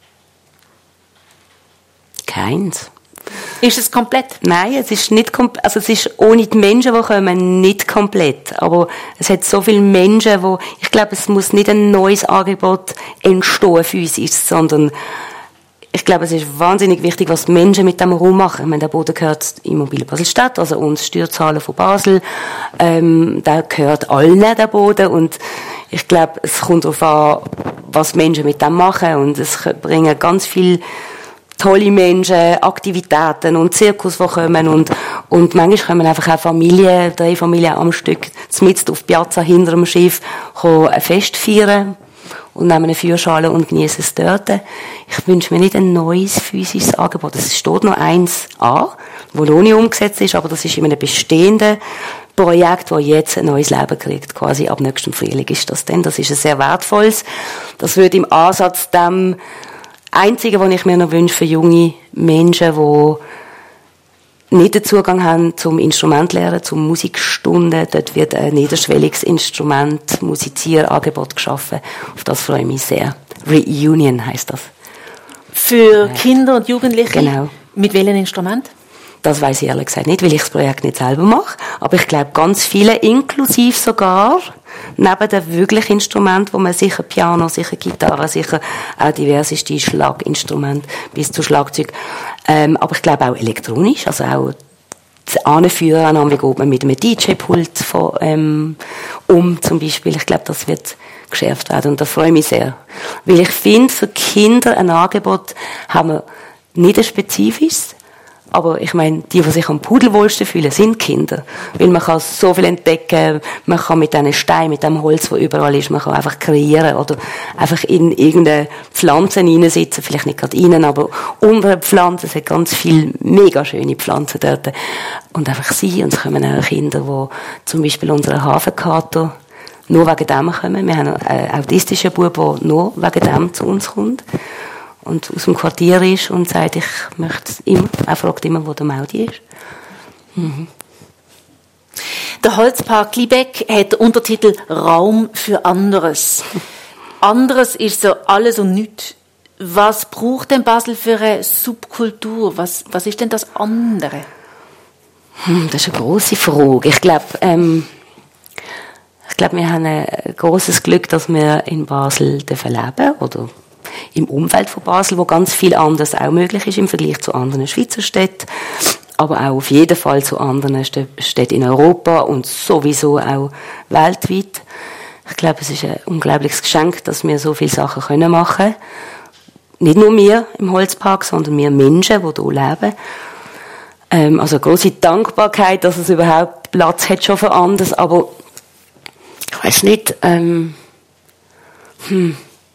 Keins. Ist es komplett? Nein, es ist nicht komplett. Also es ist ohne die Menschen, die kommen, nicht komplett. Aber es hat so viele Menschen, wo ich glaube, es muss nicht ein neues Angebot entstehen physisch, sondern ich glaube, es ist wahnsinnig wichtig, was die Menschen mit dem Raum machen. Ich meine, der Boden gehört Immobilien Basel-Stadt, also uns Steuerzahler von Basel. Ähm, der gehört allen, der Boden. Und ich glaube, es kommt darauf an, was Menschen mit dem machen. Und es bringen ganz viele tolle Menschen, Aktivitäten und Zirkus, die kommen. Und, und manchmal kommen einfach auch Familien, drei Familien am Stück, mitten auf die Piazza hinter dem Schiff, ein Fest feiern. Und nehmen eine Feuerschale und genießen es dort. Ich wünsche mir nicht ein neues physisches Angebot. Es steht noch eins an, das noch nicht umgesetzt ist, aber das ist in einem bestehenden Projekt, das jetzt ein neues Leben kriegt. Quasi ab nächstem Frühling ist das denn. Das ist ein sehr wertvolles. Das würde im Ansatz dem Einzigen, was ich mir noch wünsche für junge Menschen, die nicht den Zugang haben zum Instrumentlehren, zum Musikstunden. Dort wird ein niederschwelliges Instrument, Musizierangebot geschaffen. Auf das freue ich mich sehr. Reunion heisst das. Für Kinder und Jugendliche? Genau. Mit welchem Instrument? Das weiss ich ehrlich gesagt nicht, weil ich das Projekt nicht selber mache. Aber ich glaube, ganz viele, inklusive sogar, neben den wirklichen Instrumenten, wo man sicher Piano, sicher Gitarre, sicher auch diverseste Schlaginstrumente bis zu Schlagzeug. Ähm, aber ich glaube auch elektronisch, also auch das Anführen, wie geht man mit einem D J-Pult von, ähm, um zum Beispiel. Ich glaube, das wird geschärft werden und da freue ich mich sehr. Weil ich finde, für Kinder ein Angebot haben wir nicht ein spezifisches. Aber ich meine, die, die sich am pudelwohlsten fühlen, sind Kinder. Weil man kann so viel entdecken, man kann mit diesen Steinen, mit dem Holz, das überall ist, man kann einfach kreieren oder einfach in irgendeine Pflanze hineinsitzen, vielleicht nicht gerade innen, aber unter der Pflanze, es hat ganz viele mega schöne Pflanzen dort. Und einfach sein, und es kommen auch Kinder, die zum Beispiel unseren Hafenkater nur wegen dem kommen. Wir haben einen autistischen Bub, der nur wegen dem zu uns kommt. Und aus dem Quartier ist und sagt, ich möchte es immer. Er fragt immer, wo der Maudi ist. Mhm. Der Holzpark Gliebeck hat den Untertitel Raum für Anderes. Anderes ist so alles und nichts. Was braucht denn Basel für eine Subkultur? Was, was ist denn das andere? Hm, das ist eine grosse Frage. Ich glaube, ähm, ich glaube, wir haben ein grosses Glück, dass wir in Basel leben dürfen, oder im Umfeld von Basel, wo ganz viel anderes auch möglich ist im Vergleich zu anderen Schweizer Städten, aber auch auf jeden Fall zu anderen Städten in Europa und sowieso auch weltweit. Ich glaube, es ist ein unglaubliches Geschenk, dass wir so viele Sachen können machen. Nicht nur wir im Holzpark, sondern wir Menschen, die hier leben. Ähm, also eine grosse Dankbarkeit, dass es überhaupt Platz hat schon für anderes, aber ich weiß nicht, ähm, hm,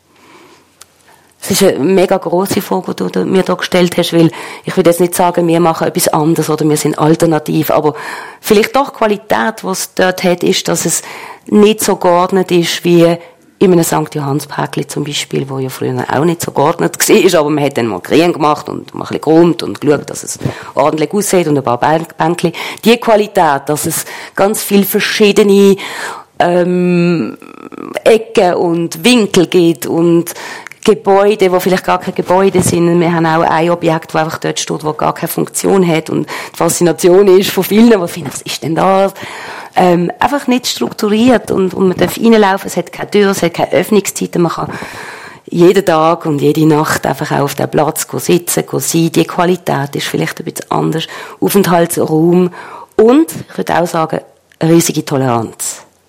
es ist eine mega grosse Frage, die du mir da gestellt hast, weil ich würde jetzt nicht sagen, wir machen etwas anderes oder wir sind alternativ, aber vielleicht doch Qualität, die es dort hat, ist, dass es nicht so geordnet ist wie in einem Sankt Johanns-Päckli zum Beispiel, wo ja früher auch nicht so geordnet war, aber man hat dann mal Grien gemacht und mal ein bisschen geräumt und geschaut, dass es ordentlich aussieht und ein paar Bänkchen. Die Qualität, dass es ganz viele verschiedene ähm, Ecken und Winkel gibt und Gebäude, die vielleicht gar keine Gebäude sind. Wir haben auch ein Objekt, das einfach dort steht, das gar keine Funktion hat. Und die Faszination ist von vielen, die finden, was ist denn das? Ähm, einfach nicht strukturiert. Und, und man darf reinlaufen, es hat keine Tür, es hat keine Öffnungszeiten. Man kann jeden Tag und jede Nacht einfach auch auf dem Platz sitzen, sein. Die Qualität ist vielleicht ein bisschen anders. Aufenthaltsraum. Und, ich würde auch sagen, eine riesige Toleranz.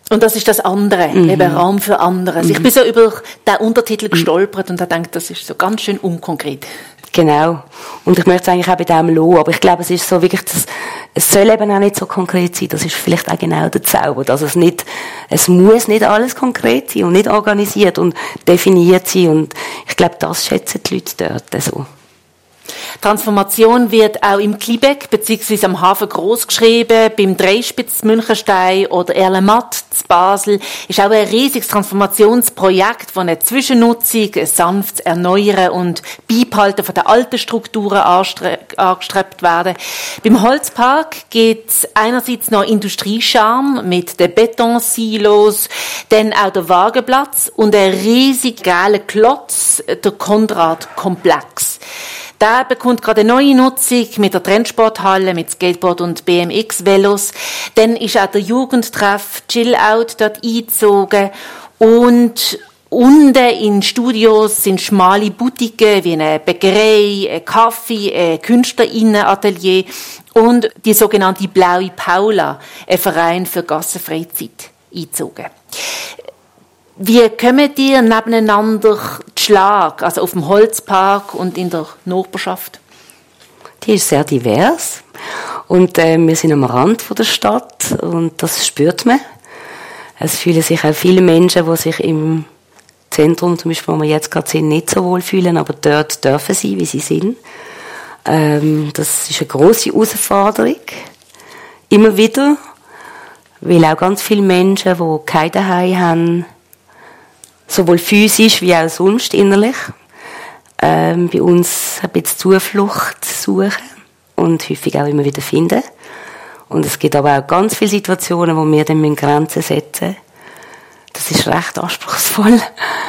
Und das ist das andere, mhm. eben Raum für anderes. Mhm. Ich bin so über den Untertitel gestolpert und habe gedacht, das ist so ganz schön unkonkret. Genau. Und ich möchte es eigentlich auch bei dem lassen, aber ich glaube, es ist so wirklich, das, es soll eben auch nicht so konkret sein. Das ist vielleicht auch genau der Zauber, dass es nicht, es muss nicht alles konkret sein und nicht organisiert und definiert sein. Und ich glaube, das schätzen die Leute dort so. Transformation wird auch im Klibeck bzw. am Hafen gross geschrieben, beim Dreispitz Münchenstein oder Erlematt zu Basel. Ist auch ein riesiges Transformationsprojekt von einer Zwischennutzung, ein sanftes Erneuern und Beibehalten von den alten Strukturen angestrebt werden. Beim Holzpark geht es einerseits noch Industriescharme mit den Betonsilos, dann auch der Wagenplatz und ein riesig geiler Klotz, der Konrad-Komplex. Da bekommt gerade eine neue Nutzung mit der Trendsporthalle, mit Skateboard und B M X-Velos. Dann ist auch der Jugendtreff Chill-Out dort eingezogen. Und unten in Studios sind schmale Boutiquen wie eine Bäckerei, ein Kaffee, ein Künstlerinnenatelier und die sogenannte Blaue Paula, ein Verein für Gassenfreizeit, eingezogen. Wie kommen die nebeneinander zu Schlag, also auf dem Holzpark und in der Nachbarschaft? Die ist sehr divers und äh, wir sind am Rand von der Stadt und das spürt man. Es fühlen sich auch viele Menschen, die sich im Zentrum, zum Beispiel, wo wir jetzt gerade sind, nicht so wohl fühlen, aber dort dürfen sie, wie sie sind. Ähm, das ist eine grosse Herausforderung. Immer wieder, weil auch ganz viele Menschen, die kein Zuhause haben, sowohl physisch wie auch sonst innerlich, ähm, bei uns ein bisschen Zuflucht suchen und häufig auch immer wieder finden. Und es gibt aber auch ganz viele Situationen, wo wir dann Grenzen setzen müssen. Das ist recht anspruchsvoll.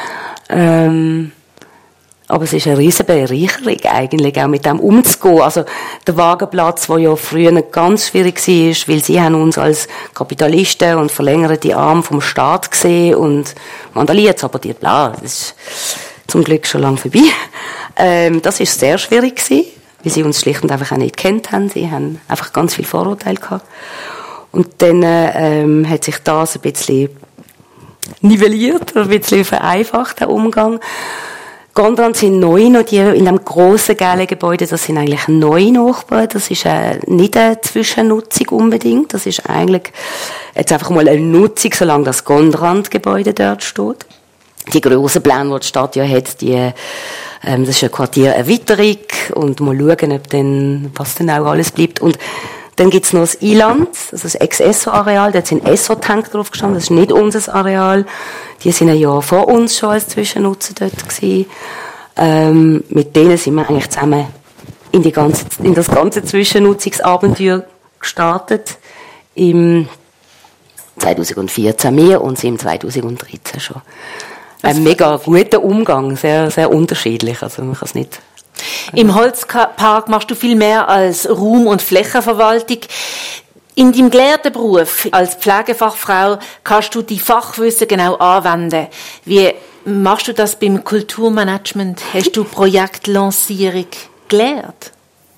Ähm, aber es ist eine riesige Bereicherung eigentlich, auch mit dem umzugehen. Also der Wagenplatz, der ja früher ganz schwierig war, weil sie haben uns als Kapitalisten und verlängerte Arme vom Staat gesehen und vandaliert, aber die bla, das ist zum Glück schon lange vorbei. Ähm, das ist sehr schwierig gewesen, weil sie uns schlicht und einfach auch nicht gekannt haben. Sie haben einfach ganz viel Vorurteile gehabt. Und dann ähm, hat sich das ein bisschen nivelliert, ein bisschen vereinfacht, der Umgang. Gondrand sind neu noch, die in dem grossen, gelben Gebäude, das sind eigentlich neue Nachbarn, das ist äh, nicht eine Zwischennutzung unbedingt, das ist eigentlich jetzt einfach mal eine Nutzung, solange das Gondrand-Gebäude dort steht. Die grossen Pläne, die die Stadt ja hat, die, ähm, das ist eine Quartiererweiterung und mal schauen, ob dann, was denn auch alles bleibt. Und dann gibt's noch das Eiland, also das Ex-Esso-Areal, dort sind Esso-Tank drauf gestanden, das ist nicht unser Areal. Die sind ein Jahr vor uns schon als Zwischennutzer dort gewesen. Ähm, mit denen sind wir eigentlich zusammen in, die ganze, in das ganze Zwischennutzungsabenteuer gestartet. Im zweitausendvierzehn wir und sie im zweitausenddreizehn schon. Ein mega guter Umgang, sehr, sehr unterschiedlich, also man kann es nicht. Im Holzpark machst du viel mehr als Raum- und Flächenverwaltung. In deinem gelehrten Beruf als Pflegefachfrau kannst du die Fachwissen genau anwenden. Wie machst du das beim Kulturmanagement? Hast du Projektlancierung gelernt?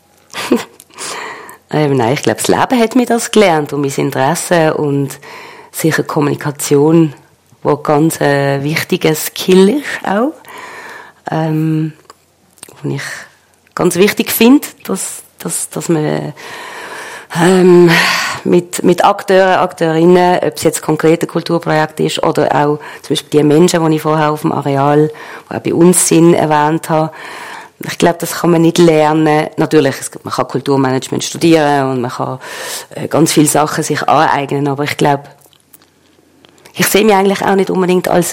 ähm, nein, ich glaube, das Leben hat mir das gelernt und mein Interesse und sicher Kommunikation, wo ganz ein wichtiger Skill ist auch. Ähm, und ich ganz wichtig finde, dass, dass, dass man ähm, mit, mit Akteuren, Akteurinnen, ob es jetzt konkrete Kulturprojekt ist oder auch zum Beispiel die Menschen, die ich vorher auf dem Areal, die auch bei uns sind, erwähnt habe. Ich glaube, das kann man nicht lernen. Natürlich, man kann Kulturmanagement studieren und man kann äh, ganz viele Sachen sich aneignen, aber ich glaube, ich sehe mich eigentlich auch nicht unbedingt als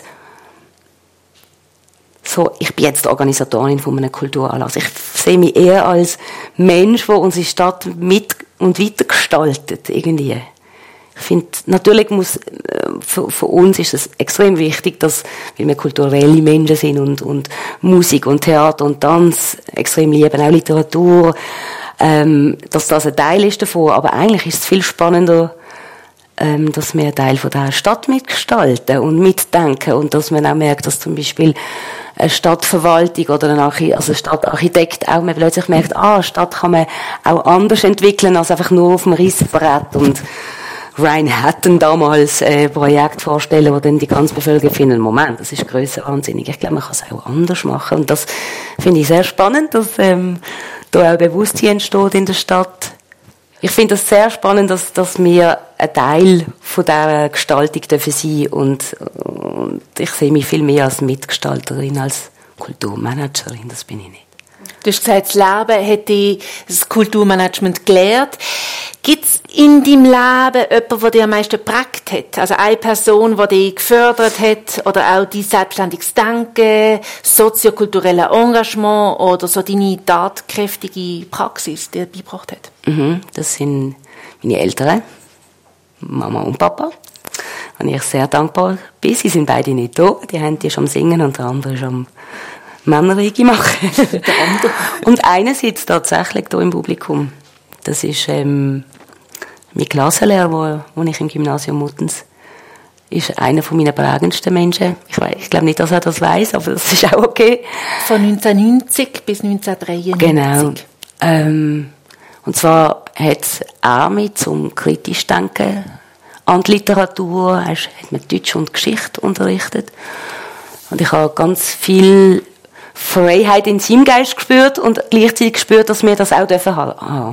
so, ich bin jetzt Organisatorin von einem Kulturanlass. Ich sehe mich eher als Mensch, der unsere Stadt mit und weitergestaltet, irgendwie. Ich finde, natürlich muss, für, für uns ist es extrem wichtig, dass, weil wir kulturelle Menschen sind und, und Musik und Theater und Tanz extrem lieben, auch Literatur, ähm, dass das ein Teil ist davon. Aber eigentlich ist es viel spannender, ähm, dass wir einen Teil von der Stadt mitgestalten und mitdenken und dass man auch merkt, dass zum Beispiel eine Stadtverwaltung oder ein Archi- also ein Stadtarchitekt auch man plötzlich merkt, ah, Stadt kann man auch anders entwickeln als einfach nur auf dem Rissenbrett und Ryan Hatton damals äh, Projekt vorstellen, wo dann die ganze Bevölkerung findet, Moment, das ist grössenwahnsinnig. Ich glaube, man kann es auch anders machen. Und das finde ich sehr spannend, dass ähm, da auch Bewusstsein entsteht in der Stadt. Ich finde das sehr spannend, dass, dass wir ein Teil von dieser Gestaltung dürfen sein und, und ich sehe mich viel mehr als Mitgestalterin, als Kulturmanagerin, das bin ich nicht. Du hast gesagt, das Leben hat dich das Kulturmanagement gelehrt. Gibt es in deinem Leben jemanden, der dich am meisten geprägt hat? Also eine Person, die dich gefördert hat oder auch dein selbstständiges Denken, soziokulturelles Engagement oder so deine tatkräftige Praxis, die dir beigebracht hat? Mhm, das sind meine Eltern, Mama und Papa. Und ich sehr dankbar bin. Sie sind beide nicht da. Die eine ist am Singen und der andere ist am Männerrigi machen. Und einer sitzt tatsächlich hier im Publikum. Das ist ähm, mein Klassenlehrer, wo, wo ich im Gymnasium Muttens ist einer von meinen prägendsten Menschen. Ich, weiss, ich glaube nicht, dass er das weiss, aber das ist auch okay. Von neunzehnhundertneunzig bis neunzehnhundertdreiundneunzig. Genau. Ähm, und zwar hat er mich zum kritisch Denken an die Literatur, er hat mir Deutsch und Geschichte unterrichtet. Und ich habe ganz viel Freiheit in seinem Geist gespürt und gleichzeitig gespürt, dass wir das auch dürfen haben.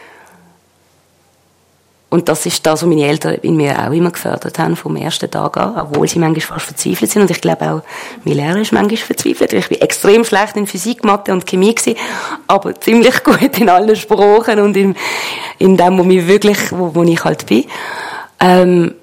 Und das ist das, was meine Eltern in mir auch immer gefördert haben, vom ersten Tag an, obwohl sie manchmal fast verzweifelt sind. Und ich glaube auch, mein Lehrer ist manchmal verzweifelt. Ich war extrem schlecht in Physik, Mathe und Chemie gewesen, aber ziemlich gut in allen Sprachen und in, in dem, wo, mich wirklich, wo, wo ich halt bin. Ähm,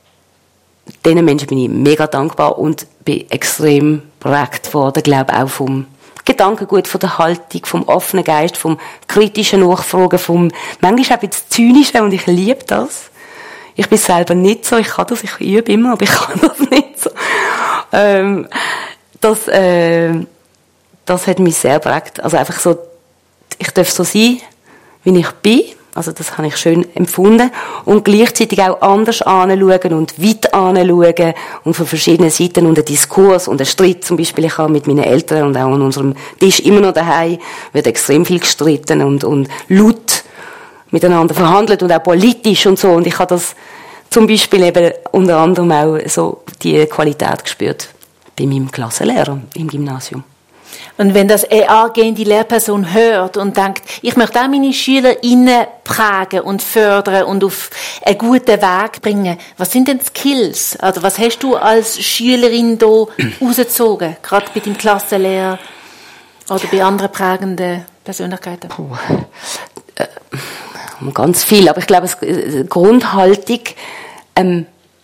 diesen Menschen bin ich mega dankbar und bin extrem geprägt worden, glaube auch vom Gedankengut, von der Haltung, vom offenen Geist, vom kritischen Nachfragen, vom manchmal auch ein bisschen zynischen, und ich liebe das. Ich bin selber nicht so, ich kann das, ich übe immer, aber ich kann das nicht so. Ähm, das, äh, das hat mich sehr geprägt. Also einfach so, ich darf so sein, wie ich bin. Also das habe ich schön empfunden. Und gleichzeitig auch anders anschauen und weit anschauen und von verschiedenen Seiten und ein Diskurs und ein Streit. Zum Beispiel, ich habe mit meinen Eltern und auch an unserem Tisch immer noch daheim, wird extrem viel gestritten und, und laut miteinander verhandelt und auch politisch und so. Und ich habe das zum Beispiel eben unter anderem auch so die Qualität gespürt bei meinem Klassenlehrer im Gymnasium. Und wenn das eine angehende Lehrperson hört und denkt, ich möchte auch meine SchülerInnen prägen und fördern und auf einen guten Weg bringen, was sind denn Skills? Also was hast du als Schülerin da rausgezogen? Gerade bei deinem Klassenlehrer oder bei anderen prägenden Persönlichkeiten? Puh. Äh, ganz viel, aber ich glaube, die Grundhaltung, ähm,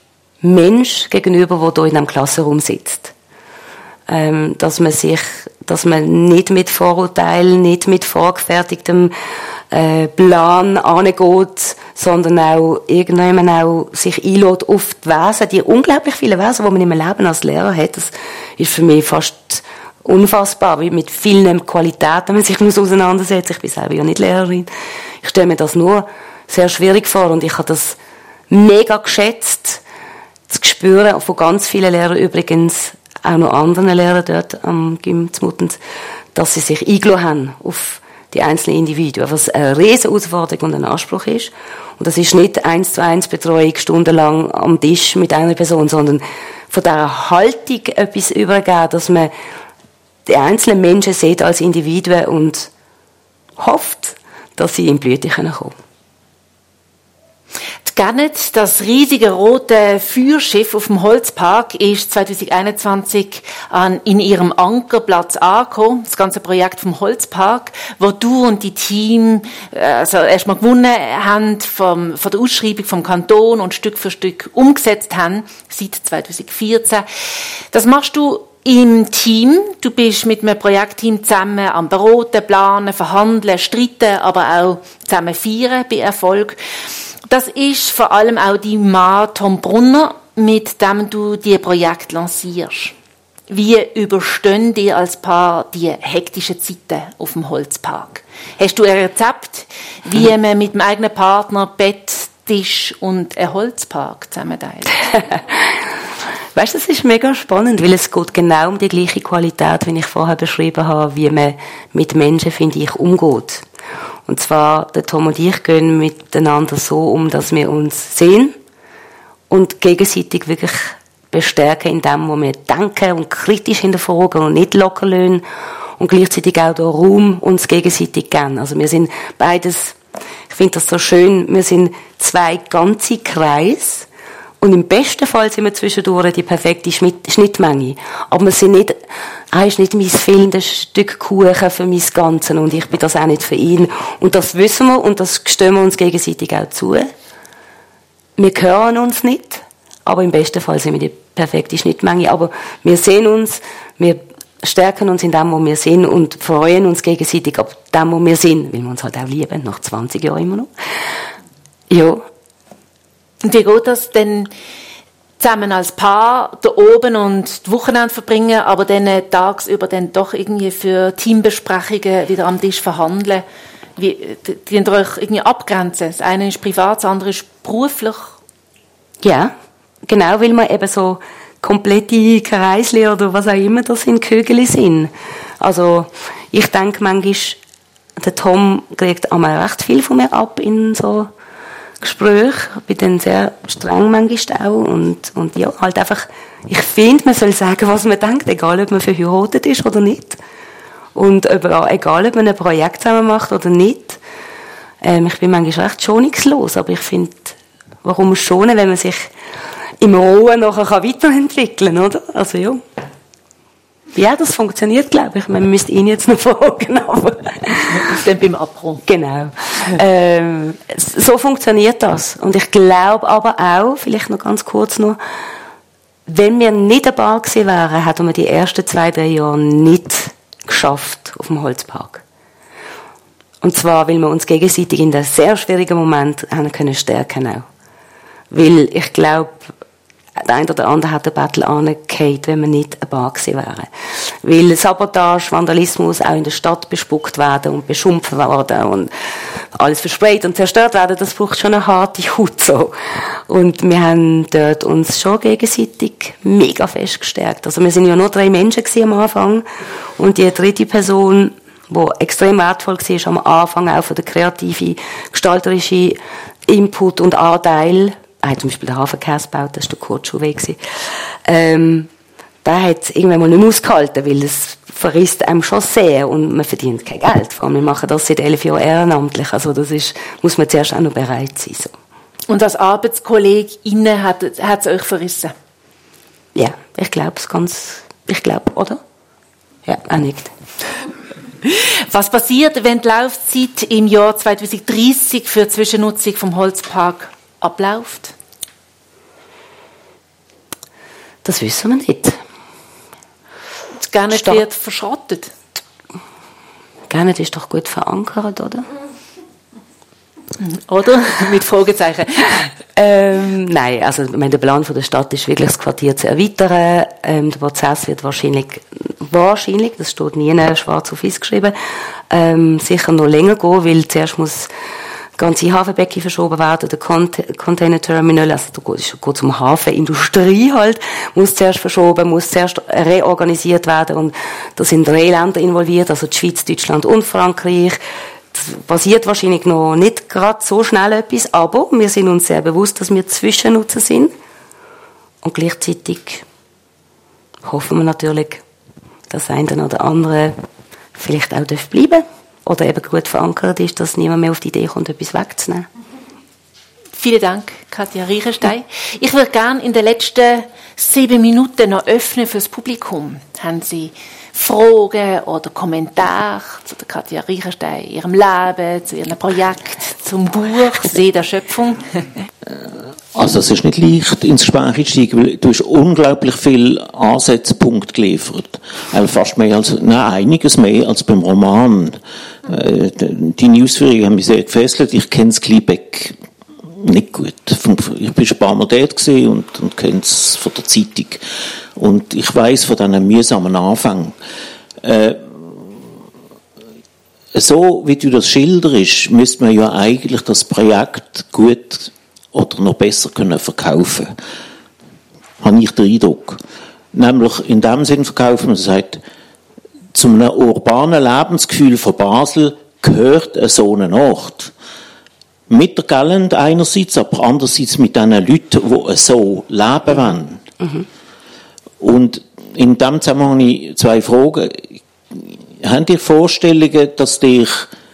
Mensch gegenüber, der hier in einem Klassenraum sitzt. Ähm, dass man sich, dass man nicht mit Vorurteilen, nicht mit vorgefertigtem äh, Plan angeht, sondern auch irgendwann auch sich einlädt auf die Wesen, die unglaublich viele Wesen, die man im Leben als Lehrer hat. Das ist für mich fast unfassbar, wie mit vielen Qualitäten man sich muss auseinandersetzen. Ich bin selber ja nicht Lehrerin. Ich stelle mir das nur sehr schwierig vor und ich habe das mega geschätzt, zu spüren, von ganz vielen Lehrern übrigens, auch noch anderen Lehrern dort am Gym zu Muttens, dass sie sich eingelassen haben auf die einzelnen Individuen, was eine riesen Herausforderung und ein Anspruch ist. Und das ist nicht eins zu eins Betreuung stundenlang am Tisch mit einer Person, sondern von dieser Haltung etwas übergeben, dass man die einzelnen Menschen sieht als Individuen und hofft, dass sie in Blüte kommen können. Gannet, das riesige rote Feuerschiff auf dem Holzpark, ist zwanzig einundzwanzig an, in ihrem Ankerplatz angekommen. Das ganze Projekt vom Holzpark, wo du und die Team also erstmal gewonnen haben vom, von der Ausschreibung vom Kanton und Stück für Stück umgesetzt haben, seit zwanzig vierzehn. Das machst du im Team. Du bist mit einem Projektteam zusammen am Beraten, Planen, Verhandeln, Streiten, aber auch zusammen feiern bei Erfolg. Das ist vor allem auch dein Mann Tom Brunner, mit dem du die Projekte lancierst. Wie überstehen die als Paar die hektischen Zeiten auf dem Holzpark? Hast du ein Rezept, wie man mit dem eigenen Partner Bett, Tisch und einen Holzpark zusammenteilt? Weißt du, das ist mega spannend, weil es geht genau um die gleiche Qualität, wie ich vorher beschrieben habe, wie man mit Menschen, finde ich, umgeht. Und zwar, der Tom und ich gehen miteinander so um, dass wir uns sehen, und gegenseitig wirklich bestärken in dem, wo wir denken und kritisch hinterfragen und nicht locker lassen und gleichzeitig auch den Raum uns gegenseitig geben. Also wir sind beides, ich finde das so schön, wir sind zwei ganze Kreise und im besten Fall sind wir zwischendurch die perfekte Schnittmenge. Aber wir sind nicht, er ist nicht mein fehlendes Stück Kuchen für mein Ganzes und ich bin das auch nicht für ihn. Und das wissen wir und das gestehen wir uns gegenseitig auch zu. Wir hören uns nicht, aber im besten Fall sind wir die perfekte Schnittmenge. Aber wir sehen uns, wir stärken uns in dem, wo wir sind und freuen uns gegenseitig ab dem, wo wir sind, weil wir uns halt auch lieben, nach zwanzig Jahren immer noch. Ja. Und wie geht das denn zusammen als Paar da oben und die Wochenende verbringen, aber dann tagsüber dann doch irgendwie für Teambesprechungen wieder am Tisch verhandeln? Wie, die ihr euch irgendwie abgrenzen? Das eine ist privat, das andere ist beruflich? Ja, genau, weil wir eben so komplette Kreisli oder was auch immer das in Kügel sind. Also, ich denke manchmal, der Tom kriegt einmal recht viel von mir ab in so Gesprächen. Ich bin dann sehr streng manchmal auch und, und ja, halt einfach, ich finde, man soll sagen, was man denkt, egal ob man verheiratet ist oder nicht. Und ob, egal ob man ein Projekt zusammen macht oder nicht. Ähm, ich bin manchmal recht schonungslos, aber ich finde, warum schonen, wenn man sich im Rohen nachher kann weiterentwickeln kann, oder? Also ja. Ja, das funktioniert, glaube ich. Man müsste ihn jetzt noch fragen, aber... Das dann beim Abbruch. Genau. ähm, so funktioniert das. Und ich glaube aber auch, vielleicht noch ganz kurz noch, wenn wir nicht ein Paar gewesen wären, hätten wir die ersten zwei, drei Jahre nicht geschafft auf dem Holzpark. Und zwar, weil wir uns gegenseitig in einem sehr schwierigen Moment haben können stärken auch. Weil ich glaube, der eine oder andere hat den Battle angefallen, wenn wir nicht ein Paar gewesen wären. Weil Sabotage, Vandalismus auch in der Stadt bespuckt werden und beschumpft werden und alles versprayt und zerstört werden, das braucht schon eine harte Haut so. Und wir haben dort uns schon gegenseitig mega fest gestärkt. Also wir sind ja nur drei Menschen gewesen am Anfang und die dritte Person, die extrem wertvoll war am Anfang, auch für den kreativen, gestalterischen Input und Anteil. Er hat zum Beispiel den Hafenkäse gebaut, das war der Kurt Chauvet. Ähm, der hat irgendwann mal nicht mehr ausgehalten, weil es verrisst einem schon sehr und man verdient kein Geld. Vor allem, wir machen das seit elf Jahren ehrenamtlich, also das ist, muss man zuerst auch noch bereit sein. So. Und als Arbeitskollegin hat es euch verrissen? Ja, ich glaube es ganz, ich glaube, oder? Ja, auch nicht. Was passiert, wenn die Laufzeit im Jahr zwanzig dreissig für die Zwischennutzung vom Holzpark abläuft? Das wissen wir nicht. Gar nicht Sta- wird verschrottet. Gar nicht ist doch gut verankert, oder? Oder? Mit Fragezeichen. ähm, nein, also ich meine, der Plan von der Stadt ist wirklich, das Quartier zu erweitern. Ähm, der Prozess wird wahrscheinlich, wahrscheinlich, das steht nie schwarz auf weiß geschrieben, ähm, sicher noch länger gehen, weil zuerst muss ganze Hafenbecken verschoben werden, der Cont- Container Terminal, also da geht es um Hafenindustrie halt, muss zuerst verschoben, muss zuerst reorganisiert werden und da sind drei Länder involviert, also die Schweiz, Deutschland und Frankreich. Das passiert wahrscheinlich noch nicht gerade so schnell etwas, aber wir sind uns sehr bewusst, dass wir Zwischennutzer sind und gleichzeitig hoffen wir natürlich, dass ein oder andere vielleicht auch bleiben darf. Oder eben gut verankert ist, dass niemand mehr auf die Idee kommt, etwas wegzunehmen. Vielen Dank, Katja Riechenstein. Ich würde gerne in den letzten sieben Minuten noch öffnen fürs Publikum. Haben Sie Fragen oder Kommentare zu der Katja Riechenstein, ihrem Leben, zu ihrem Projekt, zum Buch «See der Schöpfung»? Also es ist nicht leicht, ins Gespräch einzusteigen, weil du hast unglaublich viele Ansatzpunkte geliefert. Also fast mehr als, nein, einiges mehr als beim Roman. Äh, deine Ausführungen haben mich sehr gefesselt. Ich kenne das Kliebeck nicht gut. Ich bin schon ein paar Mal dort gewesen und, und kenne es von der Zeitung. Und ich weiss von diesen mühsamen Anfängen. Äh, so wie du das schilderst, müsste man ja eigentlich das Projekt gut oder noch besser können verkaufen. Habe ich den Eindruck. Nämlich in dem Sinn verkaufen, man sagt, zu einem urbanen Lebensgefühl von Basel gehört so ein Ort. mit der Galland einerseits, aber andererseits mit den Leuten, die so leben wollen. Mhm. Und in dem Zusammenhang habe ich zwei Fragen. Habt ihr Vorstellungen, dass dich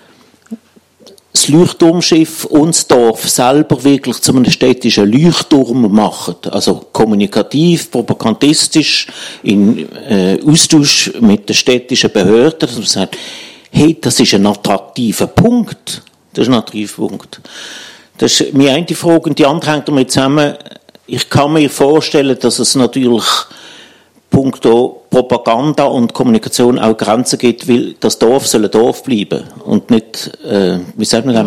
das Leuchtturmschiff und das Dorf selber wirklich zu einem städtischen Leuchtturm machen? Also kommunikativ, propagandistisch, in äh, Austausch mit den städtischen Behörden, dass man sagt, hey, das ist ein attraktiver Punkt. Das ist ein attraktiver Punkt. Das ist meine eine Frage. Und die andere hängt damit zusammen. Ich kann mir vorstellen, dass es natürlich punkto Propaganda und Kommunikation auch Grenzen gibt, weil das Dorf soll ein Dorf bleiben und nicht, äh, wie sagt man das,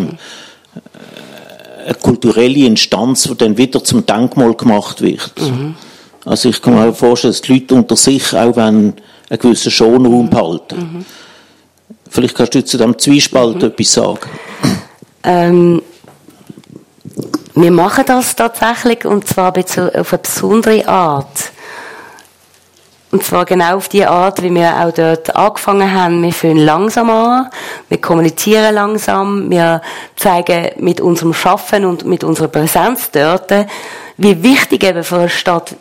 eine kulturelle Instanz, die dann wieder zum Denkmal gemacht wird. Mhm. Also ich kann mir auch vorstellen, dass die Leute unter sich auch einen gewissen Schonraum behalten. Mhm. Vielleicht kannst du zu diesem Zwiespalt mhm. etwas sagen. Ähm, wir machen das tatsächlich, und zwar auf eine besondere Art. Und zwar genau auf die Art, wie wir auch dort angefangen haben. Wir fangen langsam an, wir kommunizieren langsam, wir zeigen mit unserem Schaffen und mit unserer Präsenz dort, wie wichtig eben für eine Stadt,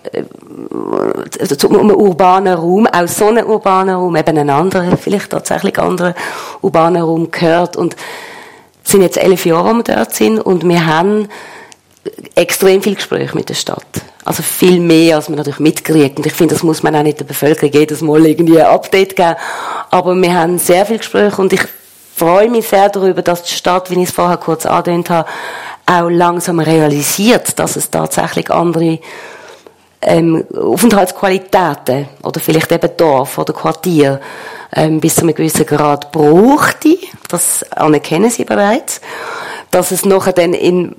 also um einen urbanen Raum, auch so einen urbanen Raum, eben einen anderen, vielleicht tatsächlich anderen urbanen Raum gehört. Und es sind jetzt elf Jahre, wo wir dort sind, und wir haben extrem viel Gespräche mit der Stadt. Also viel mehr, als man natürlich mitkriegt. Und ich finde, das muss man auch nicht der Bevölkerung jedes Mal irgendwie ein Update geben. Aber wir haben sehr viel Gespräche, und ich freue mich sehr darüber, dass die Stadt, wie ich es vorher kurz angedeutet habe, auch langsam realisiert, dass es tatsächlich andere ähm, Aufenthaltsqualitäten oder vielleicht eben Dorf oder Quartier ähm, bis zu einem gewissen Grad brauchte. Das anerkennen sie bereits. Dass es nachher dann in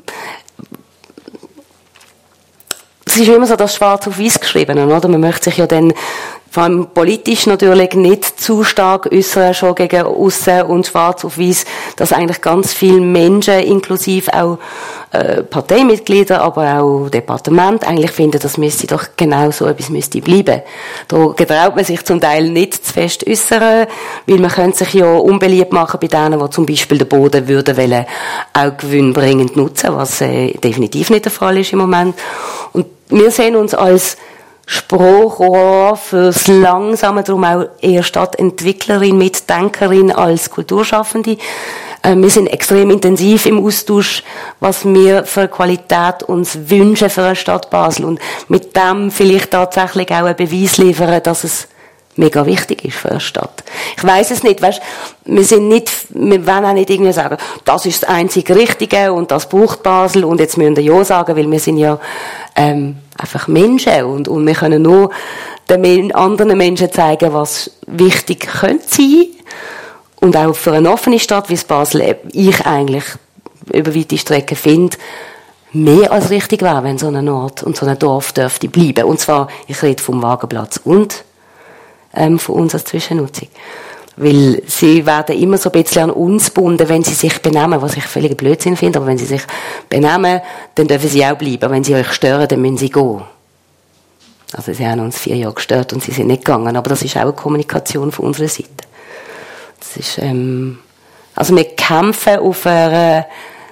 Es ist immer so, das schwarz auf weiß geschrieben, oder? Man möchte sich ja dann, vor allem politisch natürlich, nicht zu stark äußern, schon gegen aussen und schwarz auf weiß, dass eigentlich ganz viele Menschen, inklusive auch äh, Parteimitglieder, aber auch Departement, eigentlich finden, das müsste doch genau so etwas müsste bleiben. Da getraut man sich zum Teil nicht zu fest äußern, weil man könnte sich ja unbeliebt machen bei denen, die zum Beispiel den Boden würden wollen, auch gewinnbringend nutzen, was äh, definitiv nicht der Fall ist im Moment. Und wir sehen uns als Sprachrohr fürs Langsame, darum auch eher Stadtentwicklerin, Mitdenkerin als Kulturschaffende. Wir sind extrem intensiv im Austausch, was wir für Qualität uns wünschen für eine Stadt Basel, und mit dem vielleicht tatsächlich auch einen Beweis liefern, dass es mega wichtig ist für eine Stadt. Ich weiss es nicht, weißt, wir sind nicht, wir wollen auch nicht irgendwie sagen, das ist das einzige Richtige und das braucht Basel und jetzt müssen wir ja sagen, weil wir sind ja ähm, einfach Menschen, und, und wir können nur den anderen Menschen zeigen, was wichtig könnte sein, und auch für eine offene Stadt wie Basel, ich eigentlich über weite Strecken finde, mehr als richtig wäre, wenn so ein Ort und so ein Dorf dürfte bleiben. Und zwar, ich rede vom Wagenplatz und ähm, von uns als Zwischennutzung. Weil sie werden immer so ein bisschen an uns gebunden, wenn sie sich benehmen, was ich völlig Blödsinn finde, aber wenn sie sich benehmen, dann dürfen sie auch bleiben. Wenn sie euch stören, dann müssen sie gehen. Also sie haben uns vier Jahre gestört und sie sind nicht gegangen, aber das ist auch eine Kommunikation von unserer Seite. Das ist, ähm, also wir kämpfen auf einer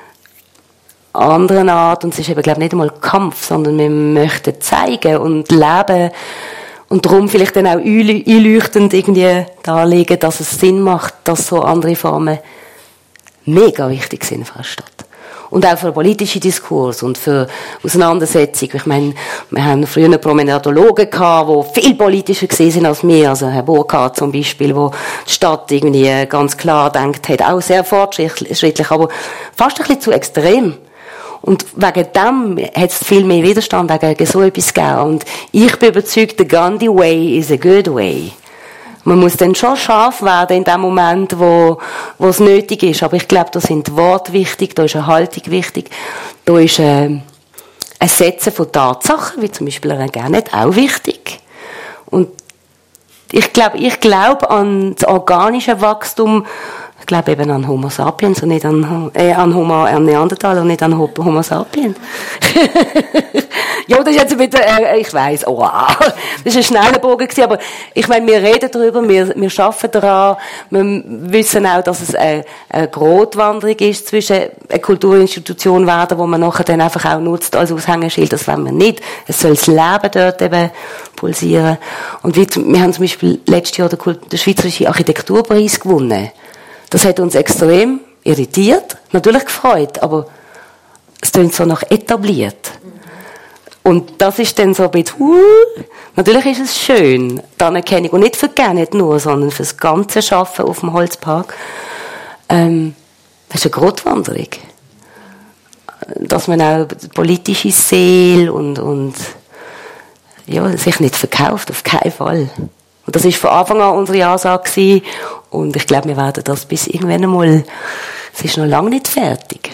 anderen Art, und es ist eben, glaube ich, nicht einmal Kampf, sondern wir möchten zeigen und leben und darum vielleicht dann auch einleuchtend irgendwie darlegen, dass es Sinn macht, dass so andere Formen mega wichtig sind für eine Stadt. Und auch für den politischen Diskurs und für Auseinandersetzung. Ich meine, wir haben früher einen Promenadologen gehabt, die viel politischer gewesen sind als wir. Also Herr Burkhardt zum Beispiel, wo die Stadt irgendwie ganz klar denkt hat, auch sehr fortschrittlich, aber fast ein bisschen zu extrem. Und wegen dem hat es viel mehr Widerstand gegen so etwas gegeben. Und ich bin überzeugt, the Gandhi way is a good way. Man muss dann schon scharf werden in dem Moment, wo, wo es nötig ist. Aber ich glaube, da sind Worte wichtig, da ist eine Haltung wichtig, da ist ein, ein Setzen von Tatsachen, wie zum Beispiel ein Gernet, auch wichtig. Und ich glaube, ich glaube an das organische Wachstum Ich glaube eben an Homo sapiens und nicht an, äh, an Homo an Neandertaler und nicht an Homo sapiens. Ja, das ist jetzt ein bisschen, äh, ich weiss, oh, wow, das war ein schneller Bogen gewesen, aber ich meine, wir reden darüber, wir, wir arbeiten daran, wir wissen auch, dass es eine, eine Gratwanderung ist zwischen einer Kulturinstitution werden, wo man nachher dann einfach auch nutzt als Aushängeschild, das wollen wir nicht. Es soll das Leben dort eben pulsieren. Und wir, wir haben zum Beispiel letztes Jahr den, den Schweizerischen Architekturpreis gewonnen. Das hat uns extrem irritiert, natürlich gefreut, aber es klingt so nach etabliert. Und das ist dann so ein bisschen, uh, natürlich ist es schön, die Anerkennung, und nicht für gerne, nicht nur, sondern für das ganze Schaffen auf dem Holzpark. Ähm, das ist eine Gratwanderung. Dass man auch politische Seele und, und, ja, sich nicht verkauft, auf keinen Fall. Und das war von Anfang an unsere Ansage gewesen. Und ich glaube, wir werden das bis irgendwann einmal, es ist noch lange nicht fertig.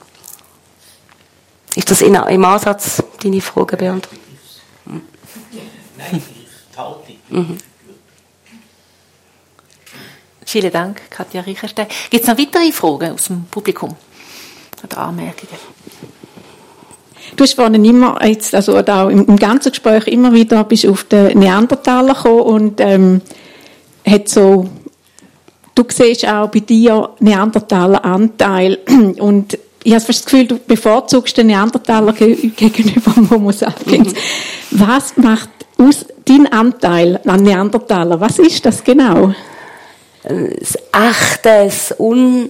Ist das in, im Ansatz deine Frage beantwortet? Hm. Nein, die Haltung. Mhm. Vielen Dank, Katja Riechenstein. Gibt es noch weitere Fragen aus dem Publikum? Oder Anmerkungen? Du hast vorhin immer, jetzt, also auch im, im ganzen Gespräch immer wieder bist auf den Neandertaler gekommen und ähm, hat so, du siehst auch bei dir Neandertaler Anteil und ich habe fast das Gefühl, du bevorzugst den Neandertaler gegenüber dem Homo sapiens. Mhm. Was macht aus dein Anteil an Neandertaler? Was ist das genau? Das Echte, das Un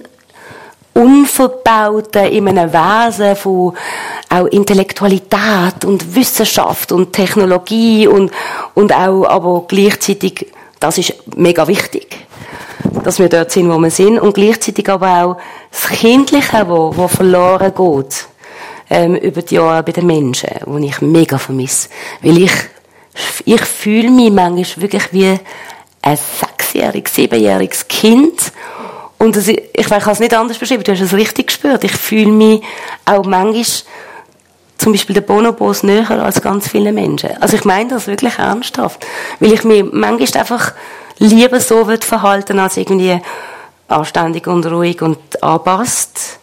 Unverbaute in einem Wesen von auch Intellektualität und Wissenschaft und Technologie und, und auch, aber gleichzeitig, das ist mega wichtig, dass wir dort sind, wo wir sind, und gleichzeitig aber auch das Kindliche, wo, wo verloren geht, ähm, über die Jahre bei den Menschen, wo ich mega vermisse. Weil ich, ich fühle mich manchmal wirklich wie ein sechsjähriges, siebenjähriges Kind. Und das, ich, ich kann es nicht anders beschreiben, du hast es richtig gespürt. Ich fühle mich auch manchmal, zum Beispiel der Bonobos, näher als ganz viele Menschen. Also ich meine das wirklich ernsthaft. Weil ich mich manchmal einfach lieber so würde verhalten, als irgendwie anständig und ruhig und anpasst.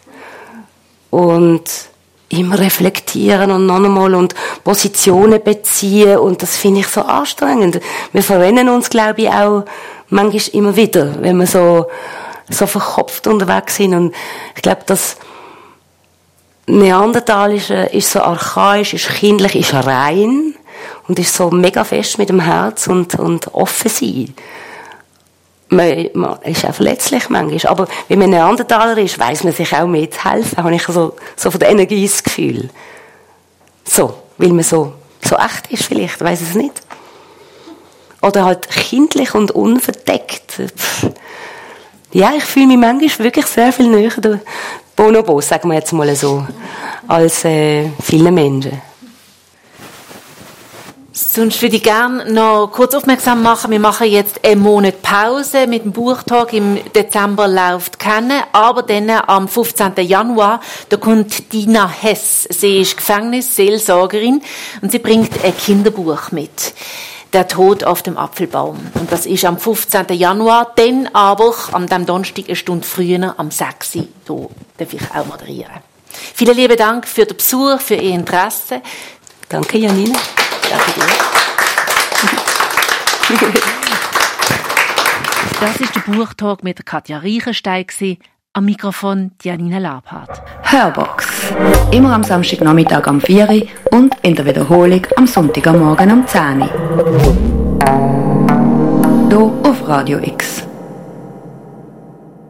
Und immer reflektieren und noch einmal und Positionen beziehen. Und das finde ich so anstrengend. Wir verrennen uns, glaube ich, auch manchmal immer wieder, wenn wir so so verkopft unterwegs sind. Und ich glaube, das Neandertalische ist so archaisch, ist kindlich, ist rein und ist so mega fest mit dem Herz und, und offen sein. Man, man ist auch verletzlich manchmal. Aber wenn man Neandertaler ist, weiss man sich auch mehr zu helfen. Habe ich so, so von der Energie das Gefühl. So, weil man so, so echt ist vielleicht, weiss es nicht. Oder halt kindlich und unverdeckt. Pff. Ja, ich fühle mich manchmal wirklich sehr viel näher der Bonobos, sagen wir jetzt mal so, als äh, viele Menschen. Sonst würde ich gerne noch kurz aufmerksam machen, wir machen jetzt einen Monat Pause mit dem Buchtag. Im Dezember läuft kennen, aber dann am fünfzehnten Januar, da kommt Dina Hess. Sie ist Gefängnisseelsorgerin und sie bringt ein Kinderbuch mit. Der Tod auf dem Apfelbaum. Und das ist am fünfzehnten Januar, dann aber am Donnerstag eine Stunde früher, am sechs Uhr. Da darf ich auch moderieren. Vielen lieben Dank für den Besuch, für Ihr Interesse. Danke, Janina. Danke dir. Das war der Buchtag mit der Katja Riechenstein. Am Mikrofon Janina Labhardt. Hörbox. Immer am Samstagnachmittag am vier Uhr und in der Wiederholung am Sonntagmorgen am zehn Uhr. Hier auf Radio X.